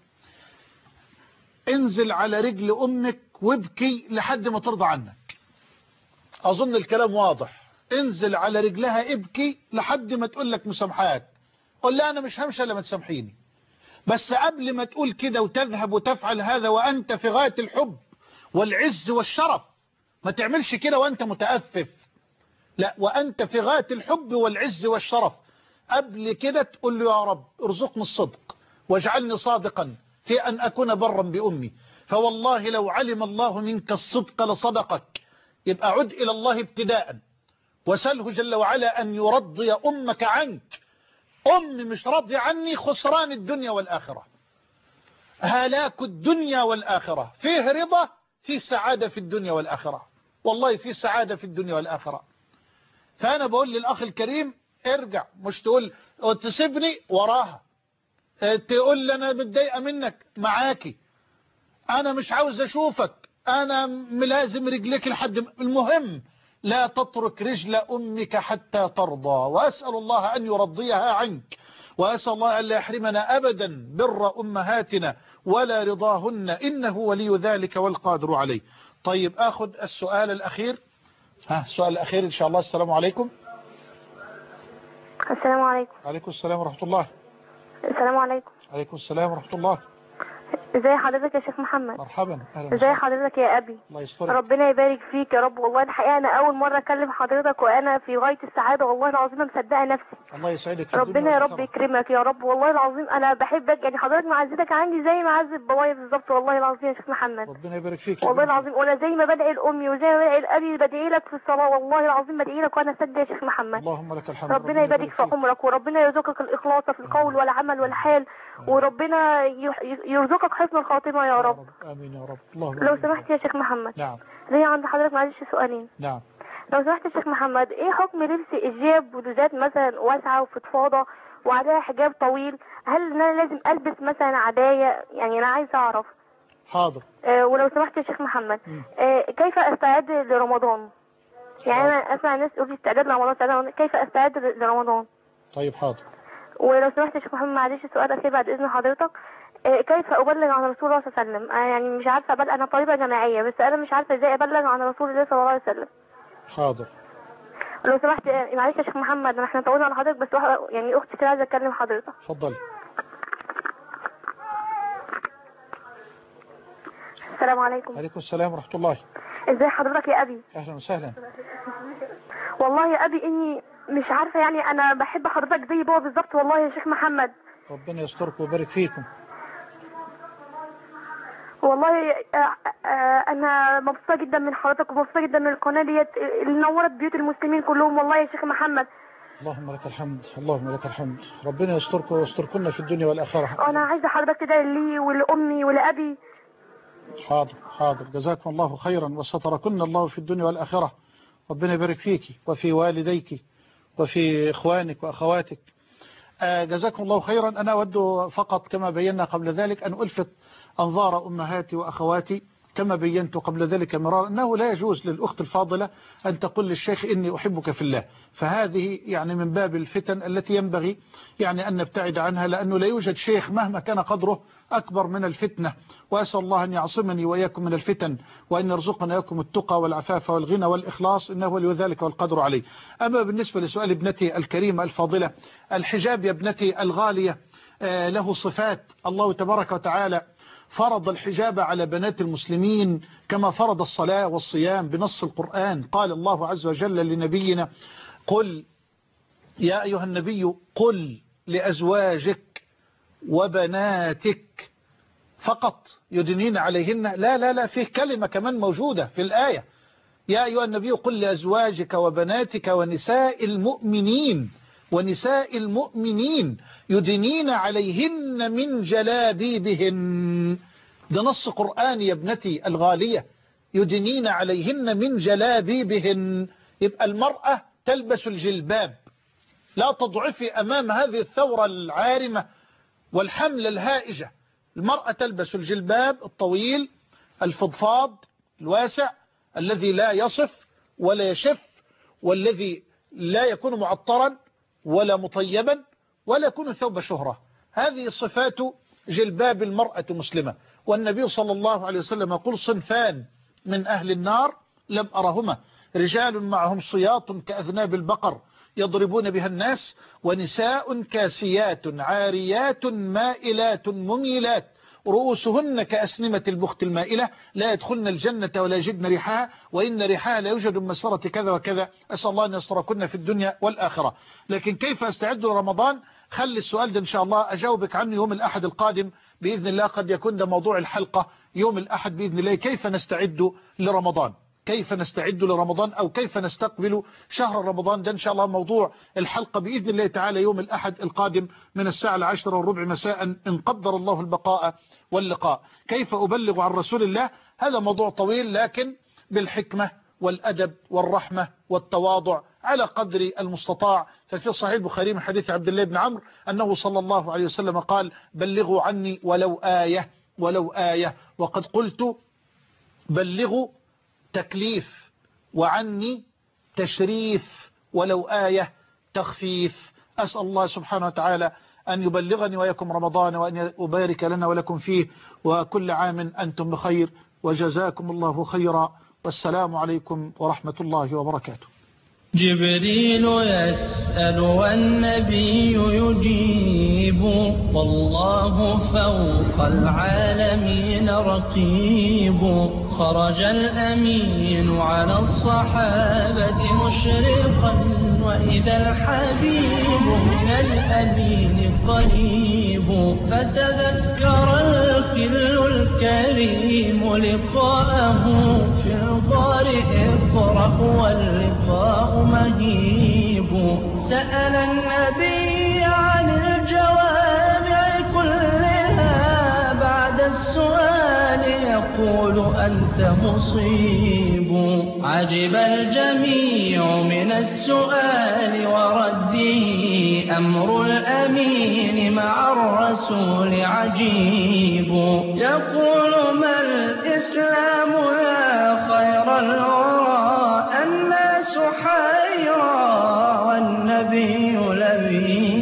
انزل على رجل امك وابكي لحد ما ترضى عنك. أظن الكلام واضح. انزل على رجلها ابكي لحد ما تقول لك مسامحاك. قل لا أنا مش همشي إلا ما تسامحيني. بس قبل ما تقول كده وتذهب وتفعل هذا وأنت في غاية الحب والعز والشرف، ما تعملش كده وأنت متأفف، لا، وأنت في غاية الحب والعز والشرف. قبل كده تقول له يا رب ارزقني الصدق واجعلني صادقا في أن أكون برا بأمي، فوالله لو علم الله منك الصدق لصدقك. يبقى عد إلى الله ابتداء وسله جل وعلا أن يرضي أمك عنك. أم مش راضي عني، خسران الدنيا والآخرة، هلاك الدنيا والآخرة. فيه رضا، فيه سعادة في الدنيا والآخرة، والله فيه سعادة في الدنيا والآخرة. فأنا بقول للأخ الكريم ارجع، مش تقول تسيبني وراها، تقول لي أنا متضايقة منك معاكي، أنا مش عاوز أشوفك أنا ملازم رجلك لحد المهم لا تترك رجل أمك حتى ترضى، وأسأل الله أن يرضيها عنك، وأسأل الله أن لا يحرمنا أبدا بر أمهاتنا ولا رضاهن، إنه ولي ذلك والقادر عليه. طيب أخذ السؤال الأخير. ها السؤال الأخير إن شاء الله. السلام عليكم. السلام عليكم. عليكم السلام ورحمة الله. السلام عليكم. عليكم السلام ورحمة الله. ازي حضرتك يا شيخ محمد؟ مرحبا. اهلا. ازي حضرتك يا ابي؟ الله يسترك. ربنا يبارك فيك يا رب. والله الحقيقه انا اول مره اكلم حضرتك وانا في غايه السعاده، والله العظيم ما مصدقه نفسي. الله يسعدك. ربنا يا رب يكرمك يا رب. والله العظيم انا بحبك، يعني حضرتك معزتك عندي زي ما عزت بابايا بالظبط، والله العظيم يا شيخ محمد. ربنا يبارك فيك. والله العظيم وانا زي ما بدعي لامي وزي ما بدعي لابي بدعي لك في الصلاه، والله العظيم بدعي لك وانا سد يا شيخ محمد. اللهم لك الحمد. ربنا يبارك في عمرك، وربنا يرزقك الاخلاص في القول والعمل والحال، وربنا يرزقك حسن الخاتمه يا رب. امين يا رب. اللهم لو سمحت يا شيخ محمد. نعم. ليه عند حضرتك معلش سؤالين. نعم. لو سمحت يا شيخ محمد، ايه حكم لبس الجياب بلوزات مثلا واسعه وفضفاضه وعليها حجاب طويل؟ هل انا لازم البس مثلا عبايه؟ يعني انا عايزه اعرف. حاضر. آه ولو سمحت يا شيخ محمد، آه كيف استعد لرمضان؟ يعني انا اسمع الناس تقول لي استعداد لرمضان، كيف استعد لرمضان؟ طيب حاضر. ولو سمحت يا شيخ محمد معلش سؤال اخير بعد اذن حضرتك، كيف ابلغ عن رسول الله صلى الله عليه وسلم؟ انا يعني مش عارفه ابلغ، انا طالبه جامعيه بس انا مش عارفه ازاي ابلغ عن رسول الله صلى الله عليه وسلم. حاضر. لو سمحت معلش يا شيخ محمد احنا طولنا على حضرتك، بس واحده يعني اختي كده عايزه اتكلم حضرتك. اتفضل. السلام عليكم. عليكم السلام ورحمه الله. ازي حضرتك يا ابي؟ اهلا وسهلا. والله يا ابي اني مش عارفه، يعني انا بحب حضرتك زي بابا بالظبط والله يا شيخ محمد. ربنا يسترك ويبارك فيكم. والله انا مبسوطه جدا من حضرتك ومبسوطه جدا من القناه ديت اللي نورت بيوت المسلمين كلهم والله يا شيخ محمد. اللهم لك الحمد. اللهم لك الحمد. ربنا يسترك ويستركنا في الدنيا والاخره. انا عايزه حضرتك كده لي ولامي ولابي. حاضر حاضر. جزاكم الله خيرا وستركن الله في الدنيا والاخره. ربنا يبارك فيك وفي والديك وفي اخوانك واخواتك. جزاكم الله خيرا. أنا أود فقط كما بينا قبل ذلك أن ألفت أنظار أمهاتي وأخواتي كما بينت قبل ذلك مرارا أنه لا يجوز للأخت الفاضلة أن تقول للشيخ إني أحبك في الله، فهذه يعني من باب الفتن التي ينبغي يعني أن نبتعد عنها، لأنه لا يوجد شيخ مهما كان قدره أكبر من الفتنة، وأسأل الله أن يعصمني وإياكم من الفتن وأن يرزقنا إياكم التقى والعفاف والغنى والإخلاص، إنه ولي ذلك والقدر عليه. أما بالنسبة لسؤال ابنتي الكريمة الفاضلة، الحجاب يا ابنتي الغالية له صفات. الله تبارك وتعالى فرض الحجاب على بنات المسلمين كما فرض الصلاة والصيام بنص القرآن. قال الله عز وجل لنبينا: قل يا أيها النبي قل لأزواجك وبناتك فقط يدنين عليهن. لا لا لا فيه كلمة كمان موجودة في الآية: يا أيها النبي قل لأزواجك وبناتك ونساء المؤمنين ونساء المؤمنين يدنين عليهن من جلابيبهن. ده نص قرآن يا ابنتي الغالية، يدنين عليهن من جلابيبهن. يبقى المرأة تلبس الجلباب، لا تضعفي أمام هذه الثورة العارمة والحملة الهائجة. المرأة تلبس الجلباب الطويل الفضفاض الواسع الذي لا يصف ولا يشف، والذي لا يكون معطرا ولا مطيبا ولا يكون ثوب شهرة. هذه صفات جلباب المرأة المسلمة. والنبي صلى الله عليه وسلم يقول: صنفان من أهل النار لم أرهما: رجال معهم صياط كأذناب البقر يضربون بها الناس، ونساء كاسيات عاريات مائلات مميلات رؤوسهن كأسنمة البخت المائلة لا يدخلن الجنة ولا يجدن ريحها وإن ريحها لا يوجد من مسيرة كذا وكذا. أسأل الله أن يستركن في الدنيا والآخرة. لكن كيف أستعد لرمضان؟ خلي السؤال ده إن شاء الله أجاوبك عنه يوم الأحد القادم بإذن الله. قد يكون ده موضوع الحلقة يوم الأحد بإذن الله، كيف نستعد لرمضان، كيف نستعد لرمضان أو كيف نستقبل شهر رمضان. ده إن شاء الله موضوع الحلقة بإذن الله تعالى يوم الأحد القادم من الساعة العاشرة والربع مساء إن قدر الله البقاء واللقاء. كيف أبلغ عن رسول الله؟ هذا موضوع طويل، لكن بالحكمة والأدب والرحمة والتواضع على قدر المستطاع. ففي صحيح البخاري من حديث عبد الله بن عمرو أنه صلى الله عليه وسلم قال: بلغوا عني ولو آية ولو آية. وقد قلت بلغوا تكليف، وعني تشريف ولو آية تخفيف. أسأل الله سبحانه وتعالى أن يبلغني وإياكم رمضان، وأن يبارك لنا ولكم فيه، وكل عام أنتم بخير، وجزاكم الله خيرا، والسلام عليكم ورحمة الله وبركاته. جبريل يسأل والنبي يجيب، والله فوق العالمين رقيب. خرج الأمين على الصحابة مشرقا، وإذا الحبيب من الأمين قريب. فتذكر الخل الكريم لقاءه في الغار، اقرأ واللقاء مهيب. سأل النبي عن الجوامع كلها، بعد السؤال يقول أنت مصيب. عجب الجميع من السؤال ورده، أمر الأمين مع الرسول عجيب. يقول ما الإسلام يا خير الورى، الناس حيرى والنبي لبيب.